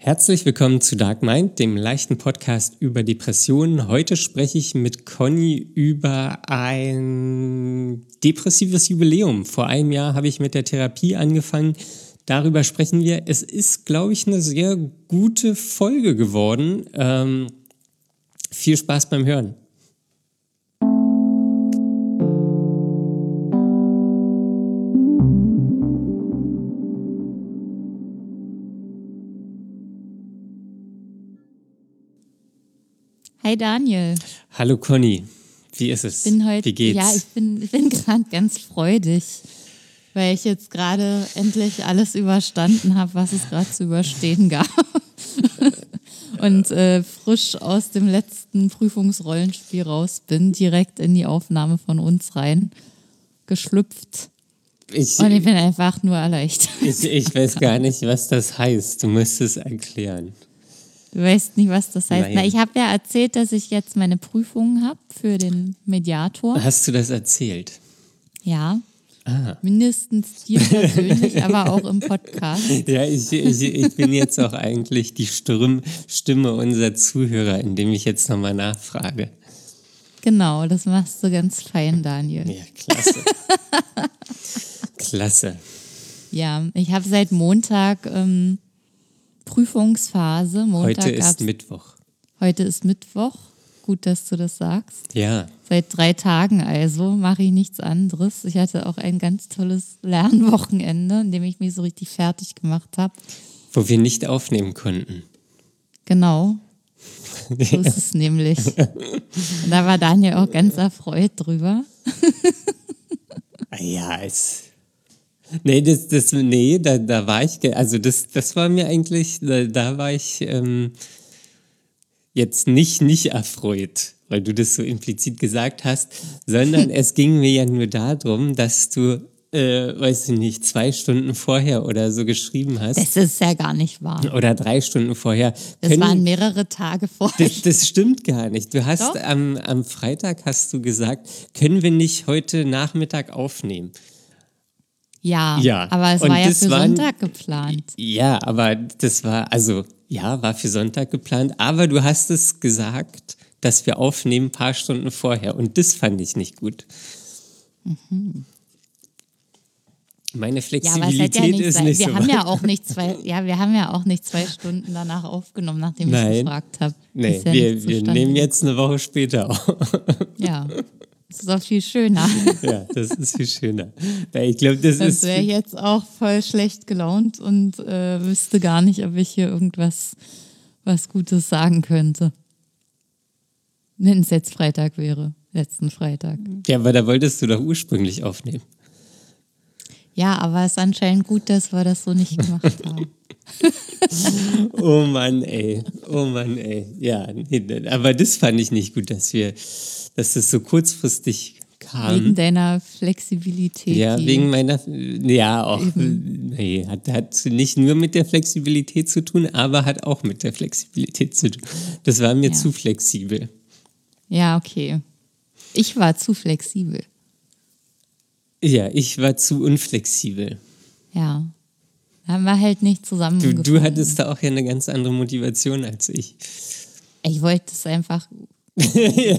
Herzlich willkommen zu Dark Mind, dem leichten Podcast über Depressionen. Heute spreche ich mit Conny über ein depressives Jubiläum. Vor einem Jahr habe ich mit der Therapie angefangen. Darüber sprechen wir. Es ist, glaube ich, eine sehr gute Folge geworden. Viel Spaß beim Hören. Hi Daniel. Hallo Conny, wie ist es? Wie geht's? Ja, ich bin gerade ganz freudig, weil ich jetzt gerade endlich alles überstanden habe, was es gerade zu überstehen gab. Und frisch aus dem letzten Prüfungsrollenspiel raus bin, direkt in die Aufnahme von uns rein geschlüpft. Und ich bin einfach nur erleichtert. Ich weiß gar nicht, was das heißt. Du musst es erklären. Du weißt nicht, was das heißt. Na, ich habe ja erzählt, dass ich jetzt meine Prüfungen habe für den Mediator. Hast du das erzählt? Ja. Mindestens dir persönlich, aber auch im Podcast. Ja, ich bin jetzt auch eigentlich die Stimme unserer Zuhörer, indem ich jetzt nochmal nachfrage. Genau, das machst du ganz fein, Daniel. Ja, klasse. Klasse. Ja, ich habe seit Montag Prüfungsphase. Heute ist Mittwoch. Heute ist Mittwoch. Gut, dass du das sagst. Ja. Seit 3 Tagen also mache ich nichts anderes. Ich hatte auch ein ganz tolles Lernwochenende, in dem ich mich so richtig fertig gemacht habe. Wo wir nicht aufnehmen konnten. Genau. So ist es nämlich. Und da war Daniel auch ganz erfreut drüber. Ja, da war ich, also das war mir eigentlich, da war ich jetzt nicht erfreut, weil du das so implizit gesagt hast, sondern es ging mir ja nur darum, dass du, weiß ich nicht, 2 Stunden vorher oder so geschrieben hast. Das ist ja gar nicht wahr. Oder 3 Stunden vorher. Das waren mehrere Tage vorher. Das stimmt gar nicht. Du hast am Freitag hast du gesagt, können wir nicht heute Nachmittag aufnehmen? Ja, aber es war ja für Sonntag geplant. Ja, aber das war, war für Sonntag geplant, aber du hast es gesagt, dass wir aufnehmen ein paar Stunden vorher und das fand ich nicht gut. Mhm. Meine Flexibilität ist nicht so. Wir haben ja auch nicht 2 Stunden danach aufgenommen, nachdem ich gefragt habe. Nee, wir nehmen jetzt eine Woche später auf. Ja. Das ist auch viel schöner. Ja, das ist viel schöner. Ich glaube, das wäre jetzt auch voll schlecht gelaunt und wüsste gar nicht, ob ich hier was Gutes sagen könnte. Wenn es jetzt Freitag wäre, letzten Freitag. Ja, aber da wolltest du doch ursprünglich aufnehmen. Ja, aber es ist anscheinend gut, dass wir das so nicht gemacht haben. Oh Mann, ey. Ja, nee, aber das fand ich nicht gut, dass es so kurzfristig kam. Wegen deiner Flexibilität. Ja, wegen meiner, ja auch. Nee, hat nicht nur mit der Flexibilität zu tun, aber hat auch mit der Flexibilität zu tun. Das war mir zu flexibel. Ja, okay. Ich war zu flexibel. Ja, ich war zu unflexibel. Ja. Da haben wir halt nicht zusammengefunden. Du hattest da auch ja eine ganz andere Motivation als ich. Ich wollte es einfach, so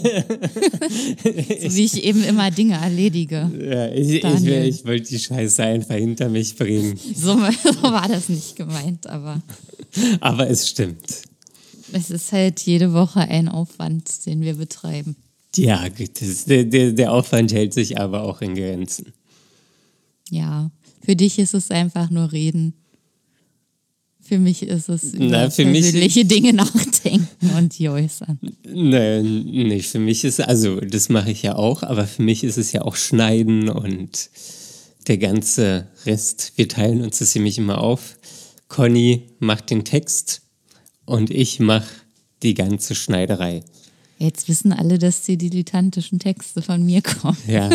wie ich eben immer Dinge erledige. Ja, ich wollte die Scheiße einfach hinter mich bringen. So war das nicht gemeint, aber... Aber es stimmt. Es ist halt jede Woche ein Aufwand, den wir betreiben. Ja, der Aufwand hält sich aber auch in Grenzen. Ja, für dich ist es einfach nur reden. Für mich ist es über persönliche Dinge nachdenken und die äußern. Nee, für mich ist, das mache ich ja auch, aber für mich ist es ja auch Schneiden und der ganze Rest. Wir teilen uns das nämlich immer auf. Conny macht den Text und ich mache die ganze Schneiderei. Jetzt wissen alle, dass die dilettantischen Texte von mir kommen. Ja.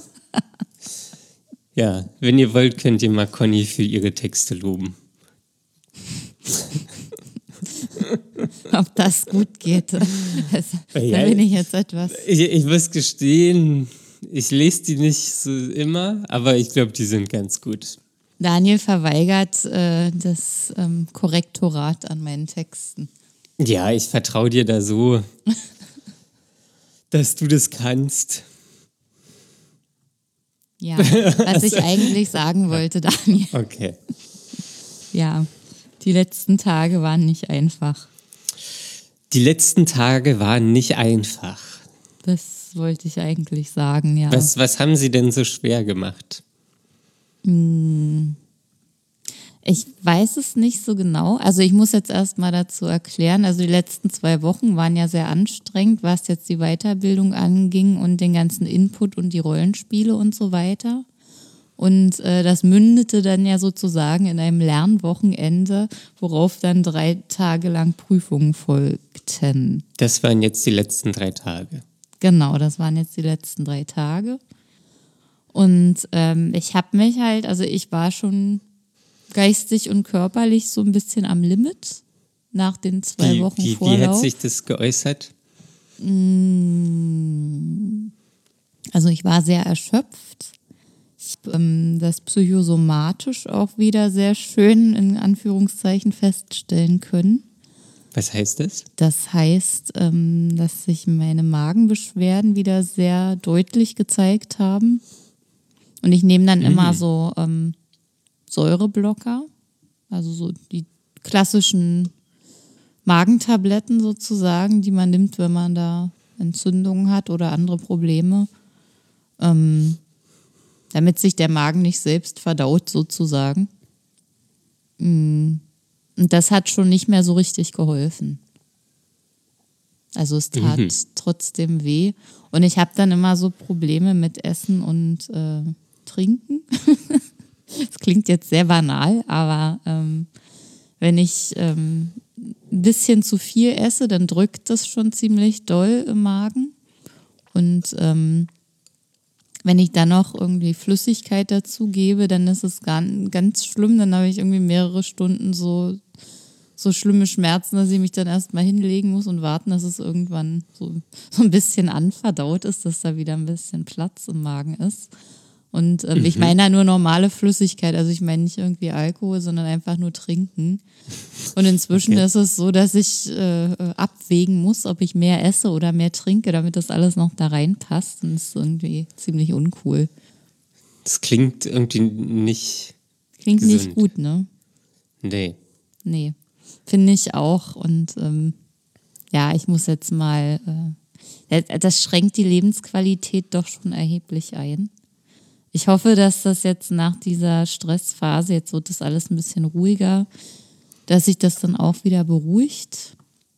Ja, wenn ihr wollt, könnt ihr mal Conny für ihre Texte loben. Ob das gut geht. Da bin ich jetzt etwas. Ich muss gestehen, ich lese die nicht so immer, aber ich glaube, die sind ganz gut. Daniel verweigert das Korrektorat an meinen Texten. Ja, ich vertraue dir da so, dass du das kannst. Ja, was ich eigentlich sagen wollte, Daniel. Okay. Ja, die letzten Tage waren nicht einfach. Die letzten Tage waren nicht einfach. Das wollte ich eigentlich sagen, ja. Was haben sie denn so schwer gemacht? Ich weiß es nicht so genau. Also ich muss jetzt erst mal dazu erklären. Also die letzten 2 Wochen waren ja sehr anstrengend, was jetzt die Weiterbildung anging und den ganzen Input und die Rollenspiele und so weiter. Und das mündete dann ja sozusagen in einem Lernwochenende, worauf dann 3 Tage lang Prüfungen folgten. Das waren jetzt die letzten 3 Tage. Genau, das waren jetzt die letzten 3 Tage. Und ich habe mich halt, also ich war schon geistig und körperlich so ein bisschen am Limit nach den 2 Wochen Vorlauf. Wie hat sich das geäußert? Also ich war sehr erschöpft. Ich das psychosomatisch auch wieder sehr schön in Anführungszeichen feststellen können. Was heißt das? Das heißt, dass sich meine Magenbeschwerden wieder sehr deutlich gezeigt haben. Und ich nehme dann immer so Säureblocker, also so die klassischen Magentabletten sozusagen, die man nimmt, wenn man da Entzündungen hat oder andere Probleme, damit sich der Magen nicht selbst verdaut sozusagen. Und das hat schon nicht mehr so richtig geholfen. Also es tat trotzdem weh. Und ich habe dann immer so Probleme mit Essen und Trinken. Das klingt jetzt sehr banal, aber wenn ich ein bisschen zu viel esse, dann drückt das schon ziemlich doll im Magen. Und wenn ich dann noch irgendwie Flüssigkeit dazu gebe, dann ist es ganz schlimm. Dann habe ich irgendwie mehrere Stunden so schlimme Schmerzen, dass ich mich dann erstmal hinlegen muss und warten, dass es irgendwann so ein bisschen anverdaut ist, dass da wieder ein bisschen Platz im Magen ist. Und ich meine ja nur normale Flüssigkeit, also ich meine nicht irgendwie Alkohol, sondern einfach nur trinken. Und inzwischen ist es so, dass ich abwägen muss, ob ich mehr esse oder mehr trinke, damit das alles noch da reinpasst. Und das ist irgendwie ziemlich uncool. Das klingt irgendwie nicht Klingt gesund. Nicht gut, ne? Nee, finde ich auch. Und ja, ich muss jetzt mal, das schränkt die Lebensqualität doch schon erheblich ein. Ich hoffe, dass das jetzt nach dieser Stressphase, jetzt wird das alles ein bisschen ruhiger, dass sich das dann auch wieder beruhigt.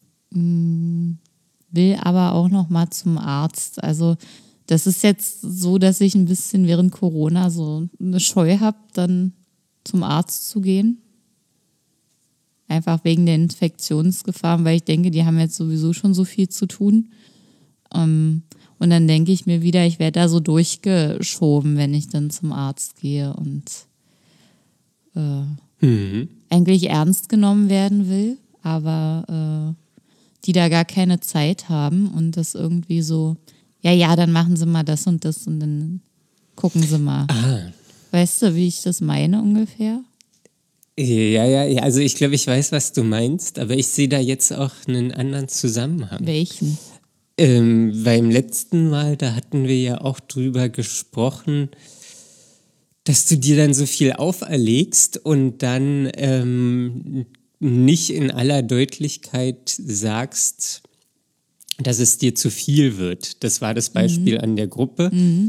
Will aber auch noch mal zum Arzt. Also das ist jetzt so, dass ich ein bisschen während Corona so eine Scheu habe, dann zum Arzt zu gehen. Einfach wegen der Infektionsgefahren, weil ich denke, die haben jetzt sowieso schon so viel zu tun. Und dann denke ich mir wieder, ich werde da so durchgeschoben, wenn ich dann zum Arzt gehe und eigentlich ernst genommen werden will, aber die da gar keine Zeit haben und das irgendwie so, ja, dann machen sie mal das und dann gucken sie mal. Weißt du, wie ich das meine ungefähr? Ja, also ich glaube, ich weiß, was du meinst, aber ich sehe da jetzt auch einen anderen Zusammenhang. Welchen? Beim letzten Mal, da hatten wir ja auch drüber gesprochen, dass du dir dann so viel auferlegst und dann nicht in aller Deutlichkeit sagst, dass es dir zu viel wird. Das war das Beispiel an der Gruppe.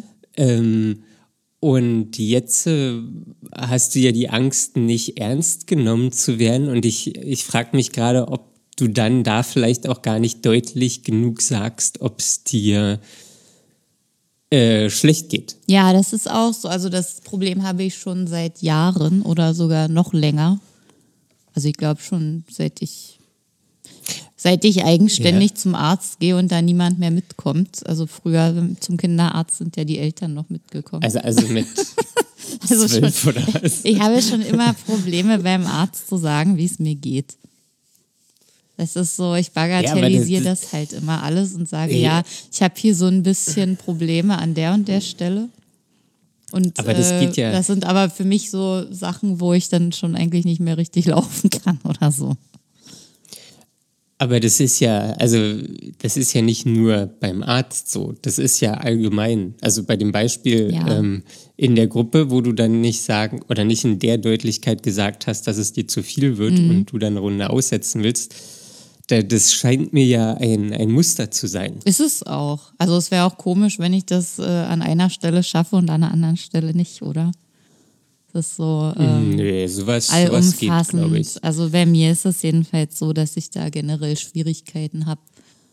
Und jetzt hast du ja die Angst, nicht ernst genommen zu werden. Und ich frage mich gerade, ob du dann da vielleicht auch gar nicht deutlich genug sagst, ob es dir schlecht geht. Ja, das ist auch so. Also das Problem habe ich schon seit Jahren oder sogar noch länger. Also ich glaube schon, seit ich eigenständig zum Arzt gehe und da niemand mehr mitkommt. Also früher zum Kinderarzt sind ja die Eltern noch mitgekommen. Also mit 12 oder was? Ich habe schon immer Probleme beim Arzt zu sagen, wie es mir geht. Das ist so, ich bagatellisiere das halt immer alles und sage, ja, ich habe hier so ein bisschen Probleme an der und der Stelle. Und Aber das geht ja. das sind aber für mich so Sachen, wo ich dann schon eigentlich nicht mehr richtig laufen kann oder so. Aber das ist ja nicht nur beim Arzt so, das ist ja allgemein. Also bei dem Beispiel Ja. In der Gruppe, wo du dann nicht sagen oder nicht in der Deutlichkeit gesagt hast, dass es dir zu viel wird und du dann eine Runde aussetzen willst, das scheint mir ja ein Muster zu sein. Ist es auch. Also es wäre auch komisch, wenn ich das an einer Stelle schaffe und an einer anderen Stelle nicht, oder? Das ist so Nee, sowas geht, allumfassend. glaube ich. Also bei mir ist es jedenfalls so, dass ich da generell Schwierigkeiten habe,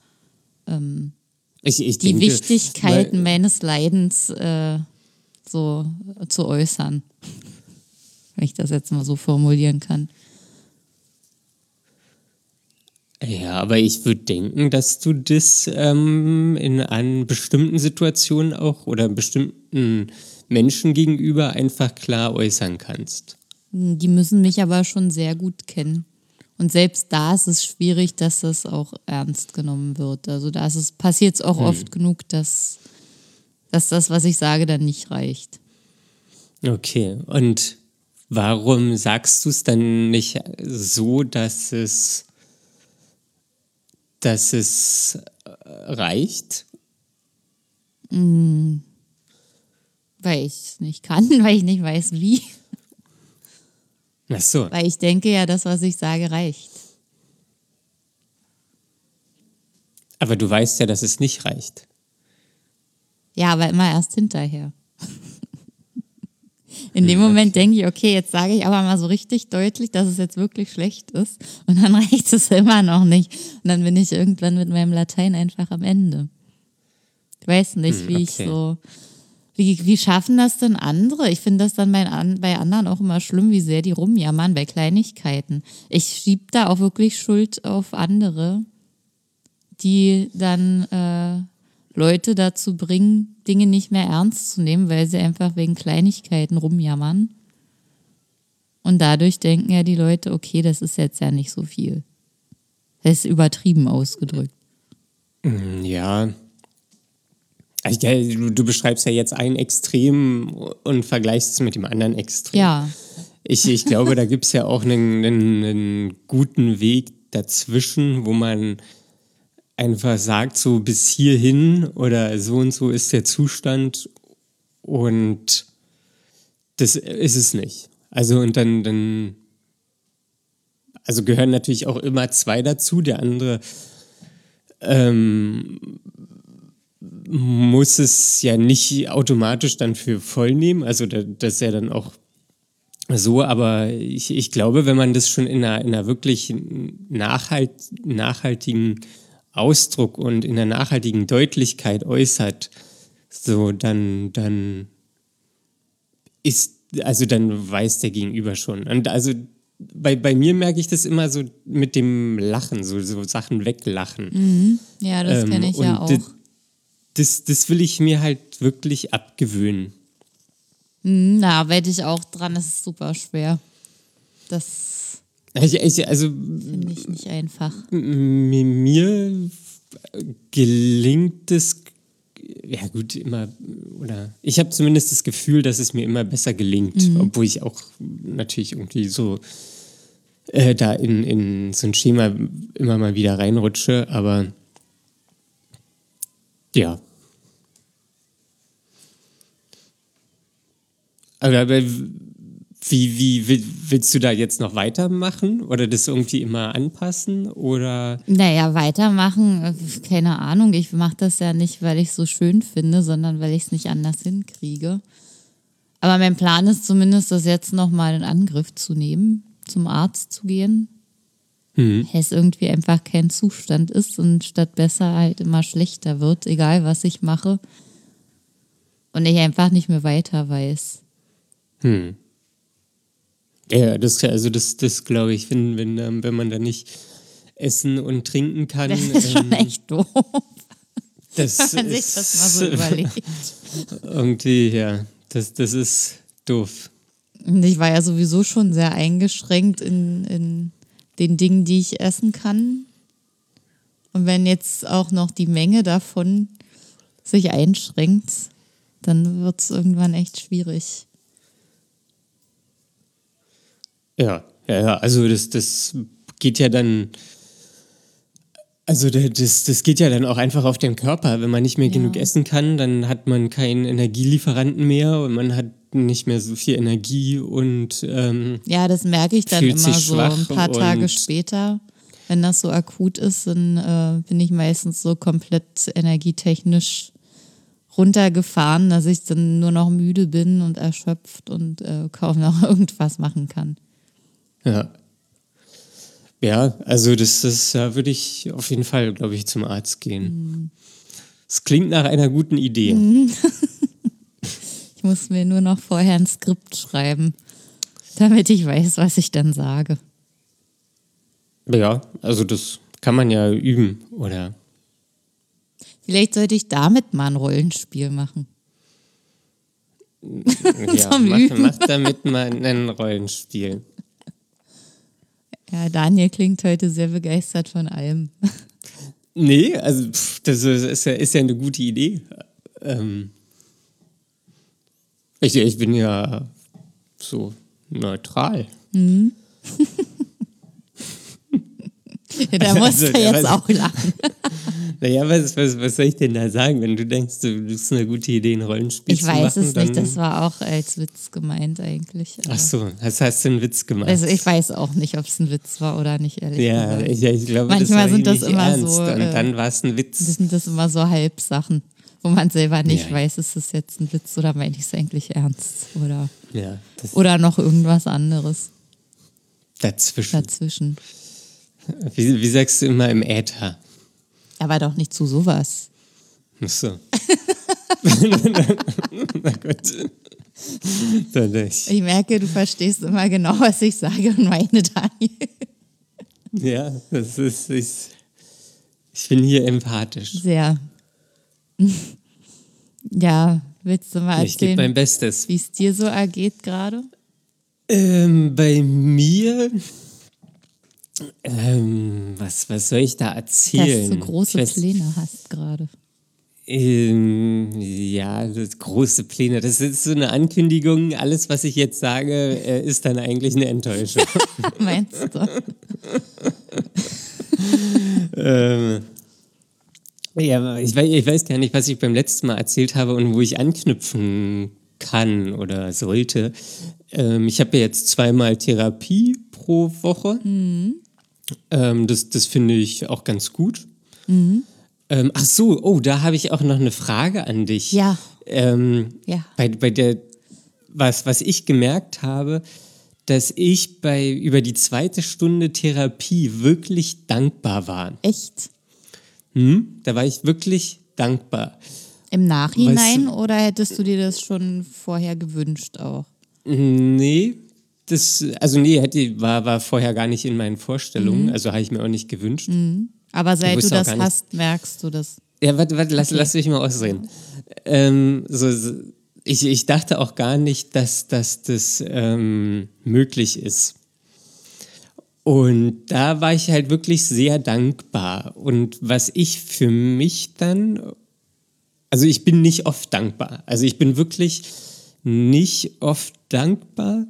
Ich die denke, Wichtigkeiten meines Leidens so zu äußern. Wenn ich das jetzt mal so formulieren kann. Ja, aber ich würde denken, dass du das an bestimmten Situationen auch oder bestimmten Menschen gegenüber einfach klar äußern kannst. Die müssen mich aber schon sehr gut kennen. Und selbst da ist es schwierig, dass das auch ernst genommen wird. Also da passiert es auch oft genug, dass das, was ich sage, dann nicht reicht. Okay, und warum sagst du es dann nicht so, dass es reicht? Weil ich es nicht kann, weil ich nicht weiß, wie. Ach so. Weil ich denke ja, das, was ich sage, reicht. Aber du weißt ja, dass es nicht reicht. Ja, aber immer erst hinterher. In dem Moment denke ich, okay, jetzt sage ich aber mal so richtig deutlich, dass es jetzt wirklich schlecht ist. Und dann reicht es immer noch nicht. Und dann bin ich irgendwann mit meinem Latein einfach am Ende. Ich weiß nicht, wie ich okay. so... Wie schaffen das denn andere? Ich finde das dann bei anderen auch immer schlimm, wie sehr die rumjammern bei Kleinigkeiten. Ich schiebe da auch wirklich Schuld auf andere, die dann Leute dazu bringen, Dinge nicht mehr ernst zu nehmen, weil sie einfach wegen Kleinigkeiten rumjammern. Und dadurch denken ja die Leute, okay, das ist jetzt ja nicht so viel. Das ist übertrieben ausgedrückt. Ja. Also, du beschreibst ja jetzt ein Extrem und vergleichst es mit dem anderen Extrem. Ja. Ich glaube, da gibt es ja auch einen guten Weg dazwischen, wo man einfach sagt, so bis hierhin oder so und so ist der Zustand und das ist es nicht. Also und dann also gehören natürlich auch immer zwei dazu. Der andere muss es ja nicht automatisch dann für voll nehmen. Also das ist ja dann auch so, aber ich glaube, wenn man das schon in einer wirklich nachhaltigen Ausdruck und in einer nachhaltigen Deutlichkeit äußert, so dann weiß der Gegenüber schon. Und also bei mir merke ich das immer so mit dem Lachen, so Sachen weglachen. Ja, das kenne ich ja auch. Das will ich mir halt wirklich abgewöhnen. Da arbeite ich auch dran, das ist super schwer. Das Also finde ich nicht einfach. mir gelingt es, ja gut, immer, oder ich habe zumindest das Gefühl, dass es mir immer besser gelingt, obwohl ich auch natürlich irgendwie so da in so ein Schema immer mal wieder reinrutsche, aber ja. Aber wie willst du da jetzt noch weitermachen oder das irgendwie immer anpassen oder? Naja, weitermachen, keine Ahnung. Ich mache das ja nicht, weil ich es so schön finde, sondern weil ich es nicht anders hinkriege. Aber mein Plan ist zumindest, das jetzt nochmal in Angriff zu nehmen, zum Arzt zu gehen. Es irgendwie einfach kein Zustand ist und statt besser halt immer schlechter wird, egal was ich mache. Und ich einfach nicht mehr weiter weiß. Ja, das glaube ich, wenn man da nicht essen und trinken kann. Das ist schon echt doof, Das wenn man sich das mal so überlegt. Irgendwie, ja, das ist doof. Und ich war ja sowieso schon sehr eingeschränkt in den Dingen, die ich essen kann. Und wenn jetzt auch noch die Menge davon sich einschränkt, Dann wird es irgendwann echt schwierig. Ja, also das geht ja dann, also das geht ja dann auch einfach auf den Körper. Wenn man nicht mehr genug essen kann, dann hat man keinen Energielieferanten mehr und man hat nicht mehr so viel Energie und Ja, das merke ich dann fühlt immer sich so schwach ein paar Tage und- später. Wenn das so akut ist, dann bin ich meistens so komplett energietechnisch runtergefahren, dass ich dann nur noch müde bin und erschöpft und kaum noch irgendwas machen kann. Ja. Ja, also da würde ich auf jeden Fall, glaube ich, zum Arzt gehen. Es klingt nach einer guten Idee. Ich muss mir nur noch vorher ein Skript schreiben, damit ich weiß, was ich dann sage. Ja, also das kann man ja üben, oder? Vielleicht sollte ich damit mal ein Rollenspiel machen. Ja, Zum Üben. mach damit mal ein Rollenspiel. Ja, Daniel klingt heute sehr begeistert von allem. Nee, also das ist ja eine gute Idee. Ich bin ja so neutral. Da musst Also, du jetzt was- auch lachen. Naja, was soll ich denn da sagen, wenn du denkst, das ist eine gute Idee, ein Rollenspiel Ich zu weiß machen? es nicht, dann- das war auch als Witz gemeint eigentlich. aber- Ach so, das hast du einen Witz gemacht. Also ich weiß auch nicht, ob es ein Witz war oder nicht, ehrlich ja, gesagt. ich glaube, Manchmal das war sind das nicht immer ernst. so, Und dann war es ein Witz. Sind das immer so Halbsachen, wo man selber nicht Ja. weiß, ist das jetzt ein Witz oder meine ich es eigentlich ernst Ja, oder noch irgendwas anderes dazwischen. dazwischen. Wie sagst du immer im Äther? Aber doch nicht zu sowas. Ach so. Na gut. Dann nicht. Ich merke, du verstehst immer genau, was ich sage und meine, Daniel. Ja, ich bin hier empathisch. Sehr. Ja, willst du mal Ich gebe mein erzählen, Bestes. wie es dir so ergeht gerade? Bei mir, was soll ich da Dass erzählen? du große Ich weiß- Pläne hast gerade. Ja, das große Pläne. Das ist so eine Ankündigung. Alles, was ich jetzt sage, ist dann eigentlich eine Enttäuschung. Meinst du? Ja, ich weiß gar nicht, was ich beim letzten Mal erzählt habe und wo ich anknüpfen kann oder sollte. Ich habe ja jetzt 2-mal Therapie pro Woche. Das finde ich auch ganz gut. Ach so, da habe ich auch noch eine Frage an dich. Ja. Ja. Bei der, was ich gemerkt habe, dass ich über die 2. Stunde Therapie wirklich dankbar war. Echt? Da war ich wirklich dankbar. Im Nachhinein Weißt oder hättest du dir das schon vorher gewünscht auch? Nee, war vorher gar nicht in meinen Vorstellungen, also habe ich mir auch nicht gewünscht. Aber seit du wusste auch das gar nicht- hast, merkst du das. Ja, warte, lass mich mal ausreden. Ich dachte auch gar nicht, dass das möglich ist. Und da war ich halt wirklich sehr dankbar. Und was ich für mich dann, also ich bin nicht oft dankbar. Also ich bin wirklich nicht oft dankbar.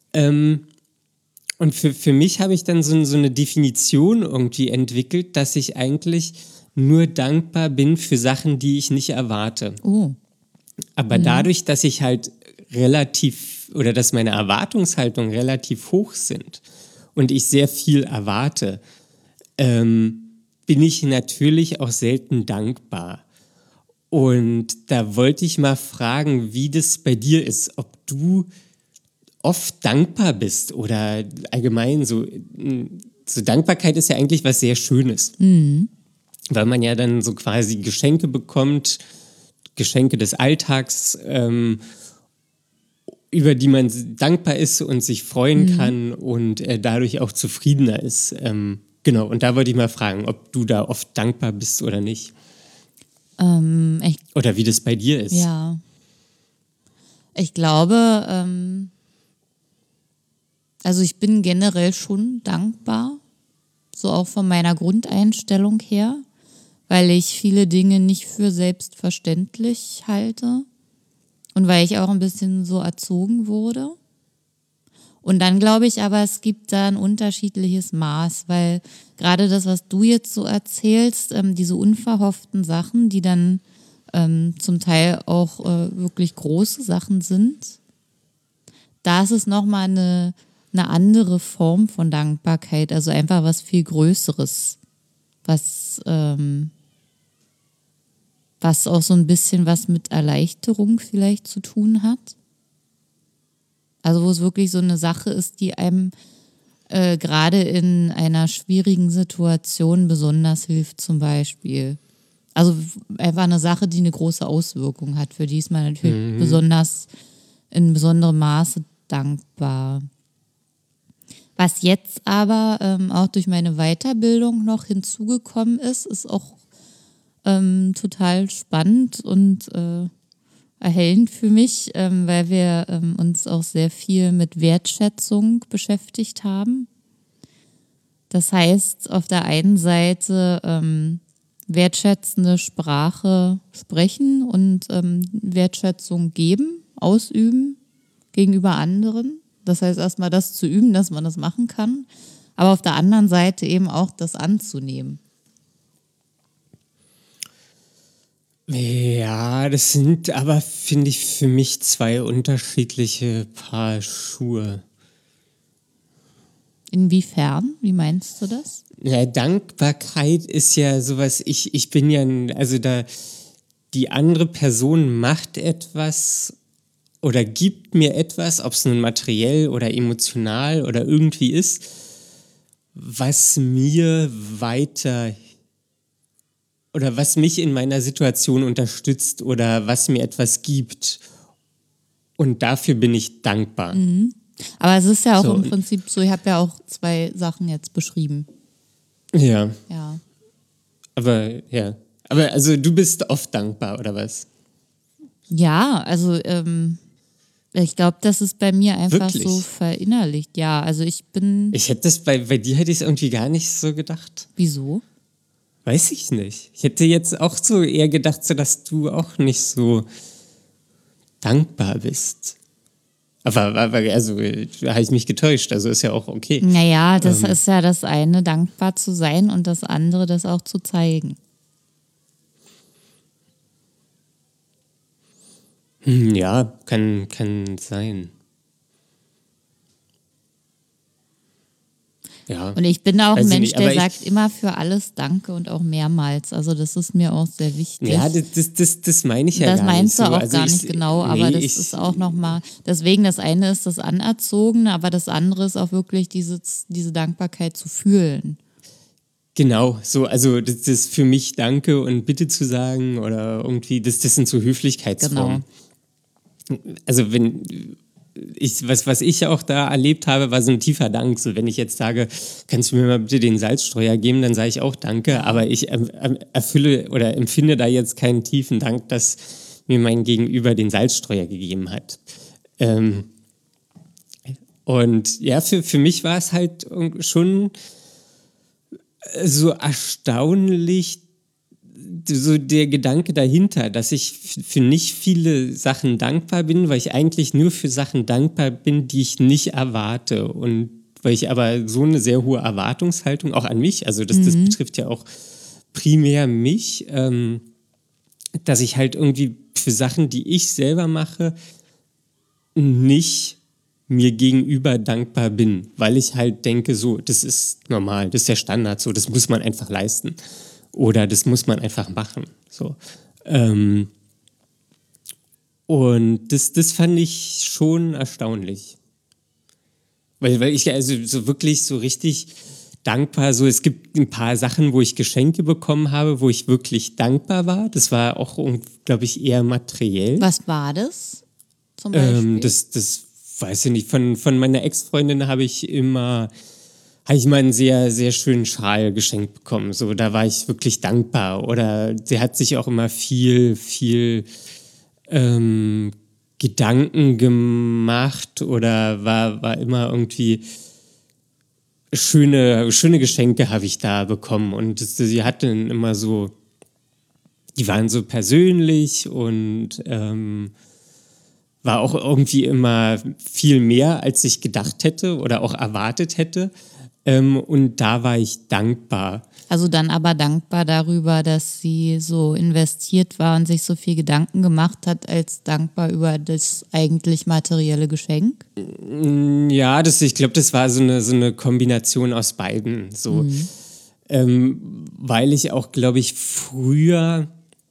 Und für mich habe ich dann so eine Definition irgendwie entwickelt, dass ich eigentlich nur dankbar bin für Sachen, die ich nicht erwarte. Oh, Aber dadurch, dass ich halt dass meine Erwartungshaltungen relativ hoch sind und ich sehr viel erwarte, bin ich natürlich auch selten dankbar. Und da wollte ich mal fragen, wie das bei dir ist, ob du oft dankbar bist oder allgemein so Dankbarkeit ist ja eigentlich was sehr Schönes. Weil man ja dann so quasi Geschenke bekommt, Geschenke des Alltags, über die man dankbar ist und sich freuen kann und dadurch auch zufriedener ist. Genau, und da wollte ich mal fragen, ob du da oft dankbar bist oder nicht. ich, Oder wie das bei dir ist. ja. Ich glaube, also ich bin generell schon dankbar, so auch von meiner Grundeinstellung her, weil ich viele Dinge nicht für selbstverständlich halte. und weil ich auch ein bisschen so erzogen wurde. Und dann glaube ich aber, es gibt da ein unterschiedliches Maß, weil gerade das, was du jetzt so erzählst, diese unverhofften Sachen, die dann zum Teil auch wirklich große Sachen sind, da ist es nochmal eine andere Form von Dankbarkeit, also einfach was viel Größeres, was auch so ein bisschen was mit Erleichterung vielleicht zu tun hat. Also wo es wirklich so eine Sache ist, die einem gerade in einer schwierigen Situation besonders hilft zum Beispiel. Also einfach eine Sache, die eine große Auswirkung hat, für die ist man natürlich besonders in besonderem Maße dankbar. Was jetzt aber auch durch meine Weiterbildung noch hinzugekommen ist, ist auch total spannend und erhellend für mich, weil wir uns auch sehr viel mit Wertschätzung beschäftigt haben. Das heißt, auf der einen Seite wertschätzende Sprache sprechen und Wertschätzung geben, ausüben gegenüber anderen. Das heißt, erstmal das zu üben, dass man das machen kann, aber auf der anderen Seite eben auch das anzunehmen. Ja, das sind aber, finde ich, für mich zwei unterschiedliche Paar Schuhe. Inwiefern? Wie meinst du das? Ja, Dankbarkeit ist ja sowas, ich bin ja, also da, die andere Person macht etwas oder gibt mir etwas, ob es nun materiell oder emotional oder irgendwie ist, was mir weiter oder was mich in meiner Situation unterstützt oder was mir etwas gibt. Und dafür bin ich dankbar. Aber es ist ja auch So, im Prinzip so, ich habe ja auch zwei Sachen jetzt beschrieben. ja, Ja. aber also du bist oft dankbar, oder was? Ja, also ich glaube, das ist bei mir einfach Wirklich? so verinnerlicht. Ja, also ich bin. Ich hätte das bei dir hätte ich es irgendwie gar nicht so gedacht. Wieso? Weiß ich nicht. Ich hätte jetzt auch so eher gedacht, so, dass du auch nicht so dankbar bist. Aber also, da habe ich mich getäuscht, also ist ja auch okay. Naja, das ist ja das eine, dankbar zu sein und das andere, das auch zu zeigen. Ja, kann sein. Ja. Und ich bin auch ein Weiß ich Mensch, nicht, der aber sagt immer für alles Danke und auch mehrmals. Also das ist mir auch sehr wichtig. Ja, das meine ich ja Das gar nicht meinst so. du auch Also gar nicht genau, aber nee, das ist auch nochmal, deswegen das eine ist das Anerzogene, aber das andere ist auch wirklich diese Dankbarkeit zu fühlen. Genau, so, also das für mich Danke und Bitte zu sagen oder irgendwie, das sind so Höflichkeitsformen. Also was ich auch da erlebt habe, war so ein tiefer Dank. So, wenn ich jetzt sage, kannst du mir mal bitte den Salzstreuer geben, dann sage ich auch Danke, aber ich erfülle oder empfinde da jetzt keinen tiefen Dank, dass mir mein Gegenüber den Salzstreuer gegeben hat. Und ja, für mich war es halt schon so erstaunlich, so der Gedanke dahinter, dass ich für nicht viele Sachen dankbar bin, weil ich eigentlich nur für Sachen dankbar bin, die ich nicht erwarte. Und weil ich aber so eine sehr hohe Erwartungshaltung auch an mich, also das betrifft ja auch primär mich, dass ich halt irgendwie für Sachen, die ich selber mache, nicht mir gegenüber dankbar bin, weil ich halt denke, so, das ist normal, das ist der Standard, so, das muss man einfach leisten. Oder das muss man einfach machen. So. Und das fand ich schon erstaunlich. Weil ich also so wirklich so richtig dankbar, so es gibt ein paar Sachen, wo ich Geschenke bekommen habe, wo ich wirklich dankbar war. Das war auch, glaube ich, eher materiell. Was war das zum Beispiel? Das weiß ich nicht. Von meiner Ex-Freundin habe ich mal einen sehr, sehr schönen Schal geschenkt bekommen. So, da war ich wirklich dankbar. Oder sie hat sich auch immer viel Gedanken gemacht oder war immer irgendwie schöne Geschenke habe ich da bekommen. Und sie hatten immer so, die waren so persönlich und war auch irgendwie immer viel mehr, als ich gedacht hätte oder auch erwartet hätte. Und da war ich dankbar. Also dann aber dankbar darüber, dass sie so investiert war und sich so viel Gedanken gemacht hat, als dankbar über das eigentlich materielle Geschenk? Ja, ich glaube, das war so eine Kombination aus beiden. So. Weil ich auch, glaube ich, früher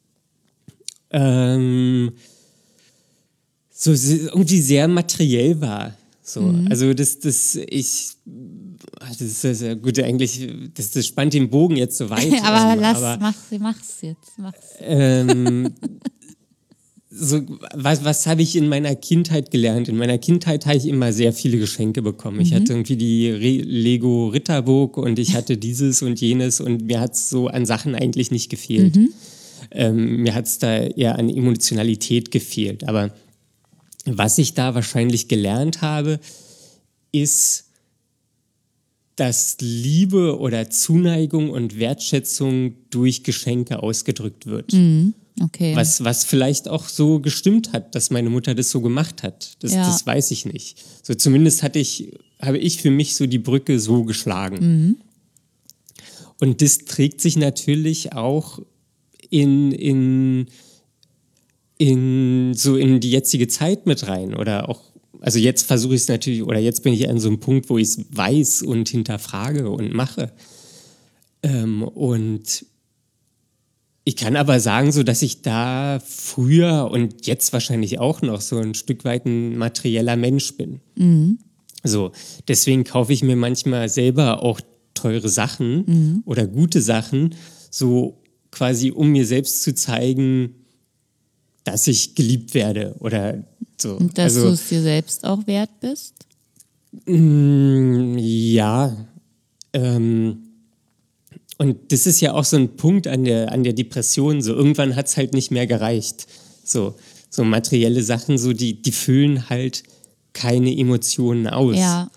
so irgendwie sehr materiell war. So. Also das ist ja gut, eigentlich, das spannt den Bogen jetzt so weit. Aber mach's jetzt. So, was habe ich in meiner Kindheit gelernt? In meiner Kindheit habe ich immer sehr viele Geschenke bekommen. Ich hatte irgendwie die Lego Ritterburg und ich hatte dieses und jenes und mir hat es so an Sachen eigentlich nicht gefehlt. Mir hat es da eher an Emotionalität gefehlt. Aber was ich da wahrscheinlich gelernt habe, ist, dass Liebe oder Zuneigung und Wertschätzung durch Geschenke ausgedrückt wird. Okay. Was vielleicht auch so gestimmt hat, dass meine Mutter das so gemacht hat. Das weiß ich nicht. So zumindest habe ich für mich so die Brücke so geschlagen. Und das trägt sich natürlich auch in die jetzige Zeit mit rein. Oder auch, also jetzt versuche ich es natürlich, oder jetzt bin ich an so einem Punkt, wo ich es weiß und hinterfrage und mache. Und ich kann aber sagen, so dass ich da früher und jetzt wahrscheinlich auch noch so ein Stück weit ein materieller Mensch bin. So, deswegen kaufe ich mir manchmal selber auch teure Sachen oder gute Sachen, so quasi um mir selbst zu zeigen, dass ich geliebt werde oder so. Und dass du es dir selbst auch wert bist? Ja. Und das ist ja auch so ein Punkt an der Depression. So irgendwann hat es halt nicht mehr gereicht. So materielle Sachen, so die füllen halt keine Emotionen aus. Ja.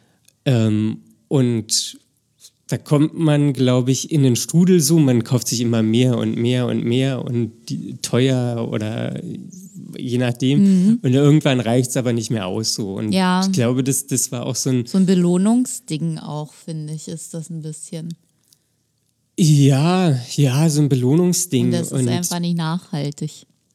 Und da kommt man, glaube ich, in den Strudel so, man kauft sich immer mehr und mehr und mehr und teuer oder je nachdem. Und irgendwann reicht es aber nicht mehr aus so. Und ich glaube, das war auch so ein Belohnungsding auch, finde ich, ist das ein bisschen. Ja, so ein Belohnungsding. Und das ist einfach nicht nachhaltig.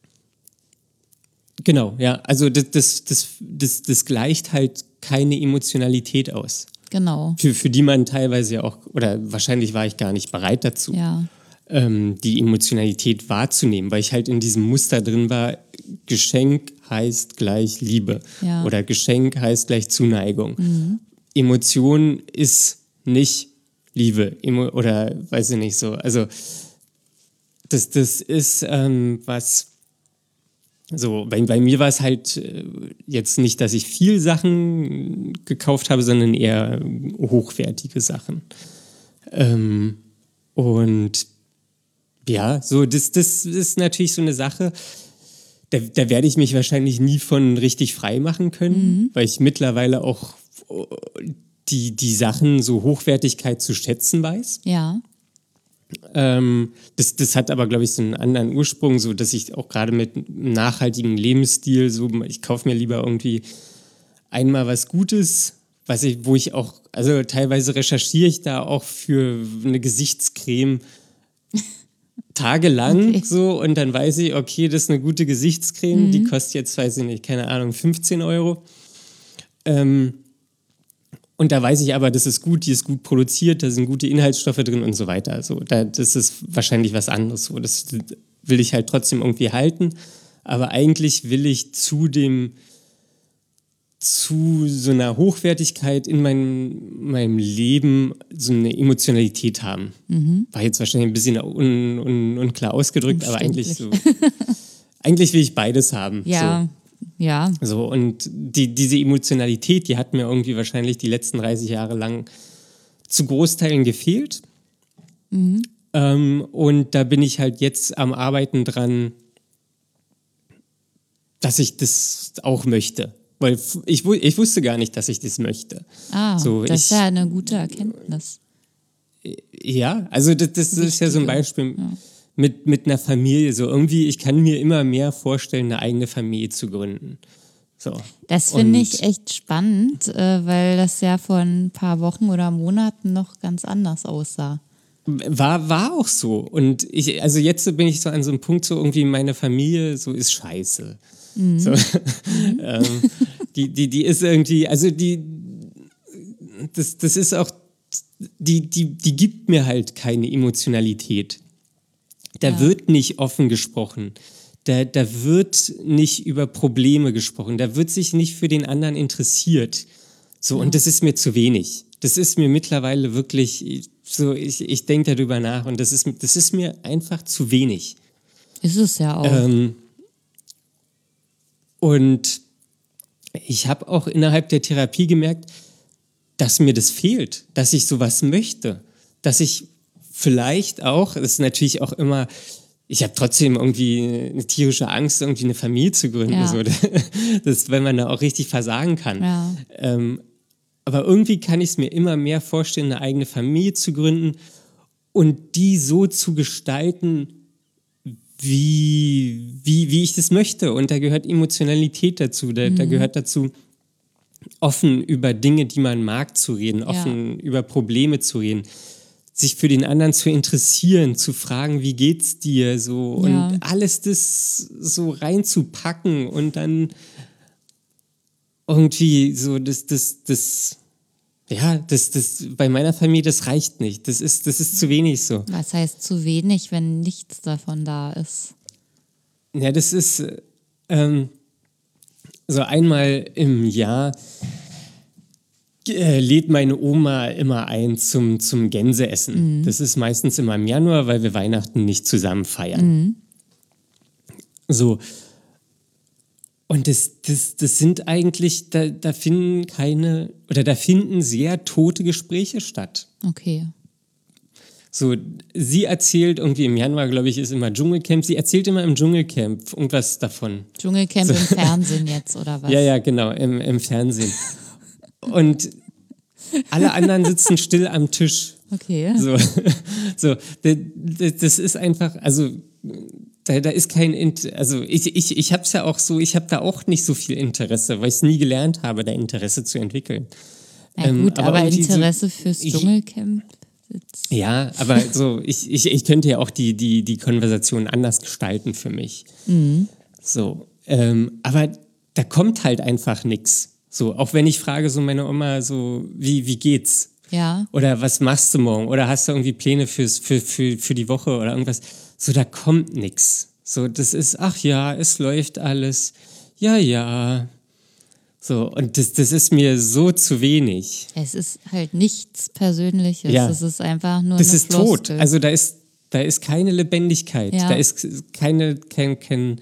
Genau, ja. Also das gleicht halt keine Emotionalität aus. Genau. Für die man teilweise ja auch, oder wahrscheinlich war ich gar nicht bereit dazu, die Emotionalität wahrzunehmen, weil ich halt in diesem Muster drin war, Geschenk heißt gleich Liebe oder Geschenk heißt gleich Zuneigung. Emotion ist nicht Liebe oder weiß ich nicht so. Also das ist was. So, bei mir war es halt jetzt nicht, dass ich viel Sachen gekauft habe, sondern eher hochwertige Sachen. Und ja, so das ist natürlich so eine Sache, da werde ich mich wahrscheinlich nie von richtig frei machen können, weil ich mittlerweile auch die Sachen so Hochwertigkeit zu schätzen weiß. Ja. Das hat aber, glaube ich, so einen anderen Ursprung, so dass ich auch gerade mit einem nachhaltigen Lebensstil so, ich kaufe mir lieber irgendwie einmal was Gutes, wo ich auch, also teilweise recherchiere ich da auch für eine Gesichtscreme tagelang so und dann weiß ich, okay, das ist eine gute Gesichtscreme, die kostet jetzt, weiß ich nicht, keine Ahnung, 15 €. Und da weiß ich aber, das ist gut, die ist gut produziert, da sind gute Inhaltsstoffe drin und so weiter. Also das ist wahrscheinlich was anderes. So. Das will ich halt trotzdem irgendwie halten. Aber eigentlich will ich zu so einer Hochwertigkeit in meinem Leben so eine Emotionalität haben. War jetzt wahrscheinlich ein bisschen unklar ausgedrückt, aber eigentlich will ich beides haben. Ja. So. Ja. So, und diese Emotionalität, die hat mir irgendwie wahrscheinlich die letzten 30 Jahre lang zu Großteilen gefehlt. Und da bin ich halt jetzt am Arbeiten dran, dass ich das auch möchte. Weil ich wusste gar nicht, dass ich das möchte. So, das ist ja eine gute Erkenntnis. Ja, also das ist ja so ein Beispiel. Ja. Mit einer Familie, so irgendwie, ich kann mir immer mehr vorstellen, eine eigene Familie zu gründen. So. Das finde ich echt spannend, weil das ja vor ein paar Wochen oder Monaten noch ganz anders aussah. War auch so. Und also jetzt bin ich so an so einem Punkt, so irgendwie meine Familie so ist scheiße. So, die ist irgendwie, also das ist auch, die gibt mir halt keine Emotionalität. Da wird nicht offen gesprochen. Da wird nicht über Probleme gesprochen. Da wird sich nicht für den anderen interessiert. So, und das ist mir zu wenig. Das ist mir mittlerweile wirklich so, ich denke darüber nach und das ist mir einfach zu wenig. Ist es ja auch. Und ich habe auch innerhalb der Therapie gemerkt, dass mir das fehlt, dass ich sowas möchte, dass ich vielleicht auch, das ist natürlich auch immer, ich habe trotzdem irgendwie eine tierische Angst, irgendwie eine Familie zu gründen, Ja. so, das, wenn man da auch richtig versagen kann. Ja. Aber irgendwie kann ich es mir immer mehr vorstellen, eine eigene Familie zu gründen und die so zu gestalten, wie ich das möchte. Und da gehört Emotionalität dazu, da gehört dazu, offen über Dinge, die man mag, zu reden, offen über Probleme zu reden, sich für den anderen zu interessieren, zu fragen, wie geht's dir, so, und alles das so reinzupacken und dann irgendwie so das bei meiner Familie, das reicht nicht. Das ist zu wenig so. Was heißt zu wenig, wenn nichts davon da ist? Ja, das ist so einmal im Jahr lädt meine Oma immer ein zum Gänseessen. Das ist meistens immer im Januar, weil wir Weihnachten nicht zusammen feiern. So. Und das sind eigentlich, da finden sehr tote Gespräche statt. Okay. So, sie erzählt irgendwie im Januar, glaube ich, ist immer Dschungelcamp. Sie erzählt immer im Dschungelcamp irgendwas davon. Dschungelcamp im Fernsehen jetzt, oder was? Ja, genau, im Fernsehen. Und alle anderen sitzen still am Tisch. Okay. So, das ist einfach, also da ist kein, also ich habe es ja auch so, ich habe da auch nicht so viel Interesse, weil ich es nie gelernt habe, da Interesse zu entwickeln. Na gut, aber irgendwie Interesse fürs Dschungelcamp? Ja, aber so, ich könnte ja auch die Konversation anders gestalten für mich. So, aber da kommt halt einfach nichts. So, auch wenn ich frage, so meine Oma, so, wie geht's? Ja. Oder was machst du morgen? Oder hast du irgendwie Pläne für die Woche oder irgendwas? So, da kommt nichts. So, das ist, ach ja, es läuft alles. Ja. So, und das ist mir so zu wenig. Es ist halt nichts Persönliches. Ja. Es ist einfach nur Das eine ist tot. Floskel. Also da ist keine Lebendigkeit. Ja. Da ist kein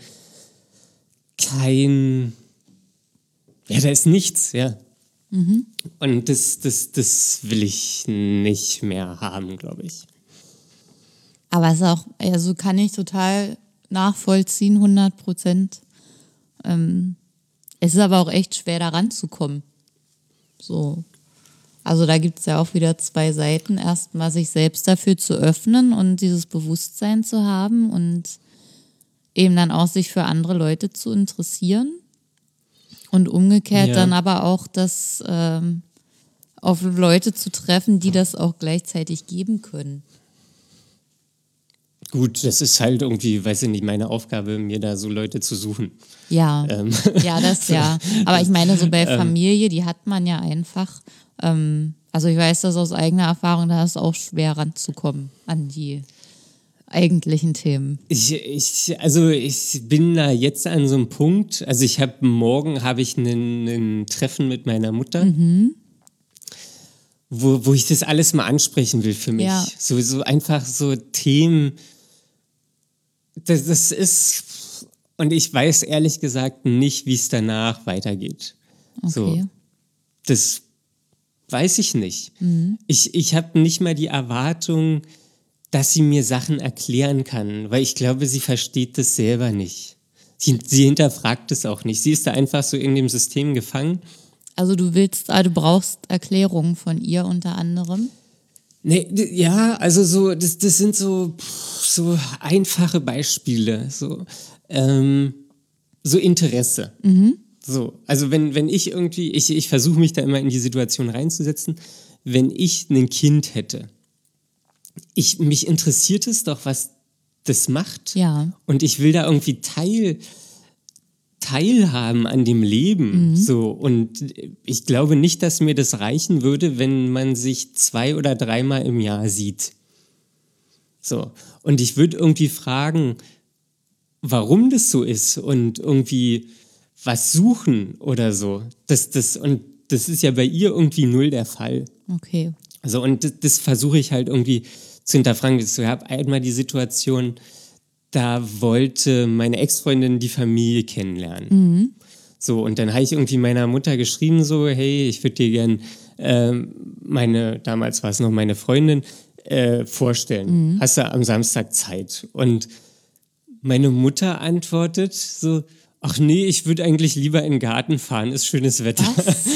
da ist nichts, ja. Und das will ich nicht mehr haben, glaube ich. Aber es ist auch, also kann ich total nachvollziehen, 100%. Es ist aber auch echt schwer, da ranzukommen. So. Also da gibt es ja auch wieder zwei Seiten. Erstmal sich selbst dafür zu öffnen und dieses Bewusstsein zu haben und eben dann auch sich für andere Leute zu interessieren. Und umgekehrt dann aber auch das auf Leute zu treffen, die das auch gleichzeitig geben können. Gut, das ist halt irgendwie, weiß ich nicht, meine Aufgabe, mir da so Leute zu suchen. Ja, ja, das ja. Aber ich meine, so bei Familie, die hat man ja einfach. Also ich weiß das aus eigener Erfahrung, da ist es auch schwer ranzukommen an die eigentlichen Themen. Ich bin da jetzt an so einem Punkt, also morgen habe ich ein Treffen mit meiner Mutter, wo ich das alles mal ansprechen will für mich. Ja. So einfach so Themen, das ist, und ich weiß ehrlich gesagt nicht, wie es danach weitergeht. Okay. So, das weiß ich nicht. Ich habe nicht mal die Erwartung, dass sie mir Sachen erklären kann, weil ich glaube, sie versteht das selber nicht. Sie hinterfragt es auch nicht. Sie ist da einfach so in dem System gefangen. Also du brauchst Erklärungen von ihr unter anderem? Nee, ja, also so, das sind so einfache Beispiele, so Interesse. So, also wenn ich irgendwie, ich versuche mich da immer in die Situation reinzusetzen, wenn ich ein Kind hätte, mich interessiert es doch, was das macht. Ja. Und ich will da irgendwie teilhaben an dem Leben. So. Und ich glaube nicht, dass mir das reichen würde, wenn man sich 2 oder 3 Mal im Jahr sieht. So. Und ich würde irgendwie fragen, warum das so ist und irgendwie was suchen oder so. Und das ist ja bei ihr irgendwie null der Fall. Okay. So, und das versuche ich halt irgendwie zu hinterfragen. Ich habe einmal die Situation, da wollte meine Ex-Freundin die Familie kennenlernen. So, und dann habe ich irgendwie meiner Mutter geschrieben, so, hey, ich würde dir gern damals war es noch meine Freundin, vorstellen. Hast du am Samstag Zeit? Und meine Mutter antwortet so, ach nee, ich würde eigentlich lieber in den Garten fahren, ist schönes Wetter.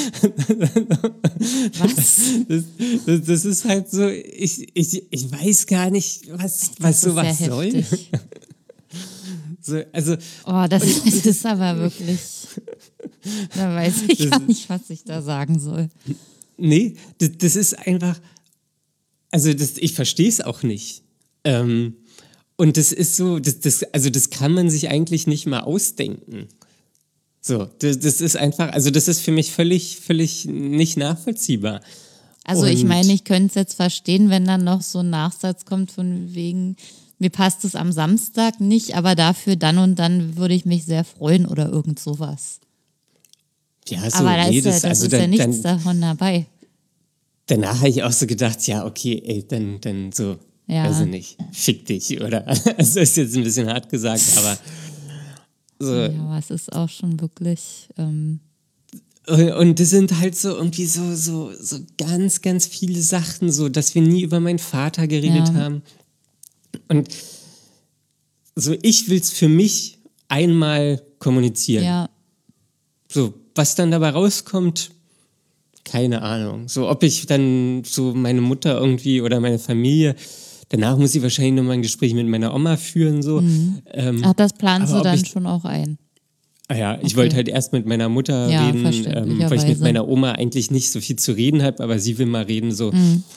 Was? Das ist halt so, ich weiß gar nicht, was sowas ja soll. So, also, Oh, das ist aber wirklich, da weiß ich gar nicht, was ich da sagen soll. nee, das ist einfach, also ich verstehe es auch nicht. Und das ist so, das kann man sich eigentlich nicht mal ausdenken. So, das ist einfach, also das ist für mich völlig nicht nachvollziehbar. Also ich meine, ich könnte es jetzt verstehen, wenn dann noch so ein Nachsatz kommt von wegen, mir passt es am Samstag nicht, aber dafür dann und dann würde ich mich sehr freuen oder irgend sowas. Ja, so, Aber da nee, ist ja nichts davon dabei. Danach habe ich auch so gedacht, ja, okay, ey, dann so, Ja. weiß ich nicht, fick dich, oder? Das ist jetzt ein bisschen hart gesagt, aber so. Ja, aber es ist auch schon wirklich, Und das sind halt so irgendwie so ganz viele Sachen, so, dass wir nie über meinen Vater geredet haben. Und so, ich will es für mich einmal kommunizieren. ja, So, was dann dabei rauskommt, keine Ahnung. So, ob ich dann so meine Mutter irgendwie oder meine Familie, danach muss ich wahrscheinlich nochmal ein Gespräch mit meiner Oma führen, so. ach, das planst aber du ob dann ich- schon auch ein. Ja, ich wollte halt erst mit meiner Mutter Ja, reden, weil ich mit verständlicherweise. meiner Oma eigentlich nicht so viel zu reden habe, aber sie will mal reden, so.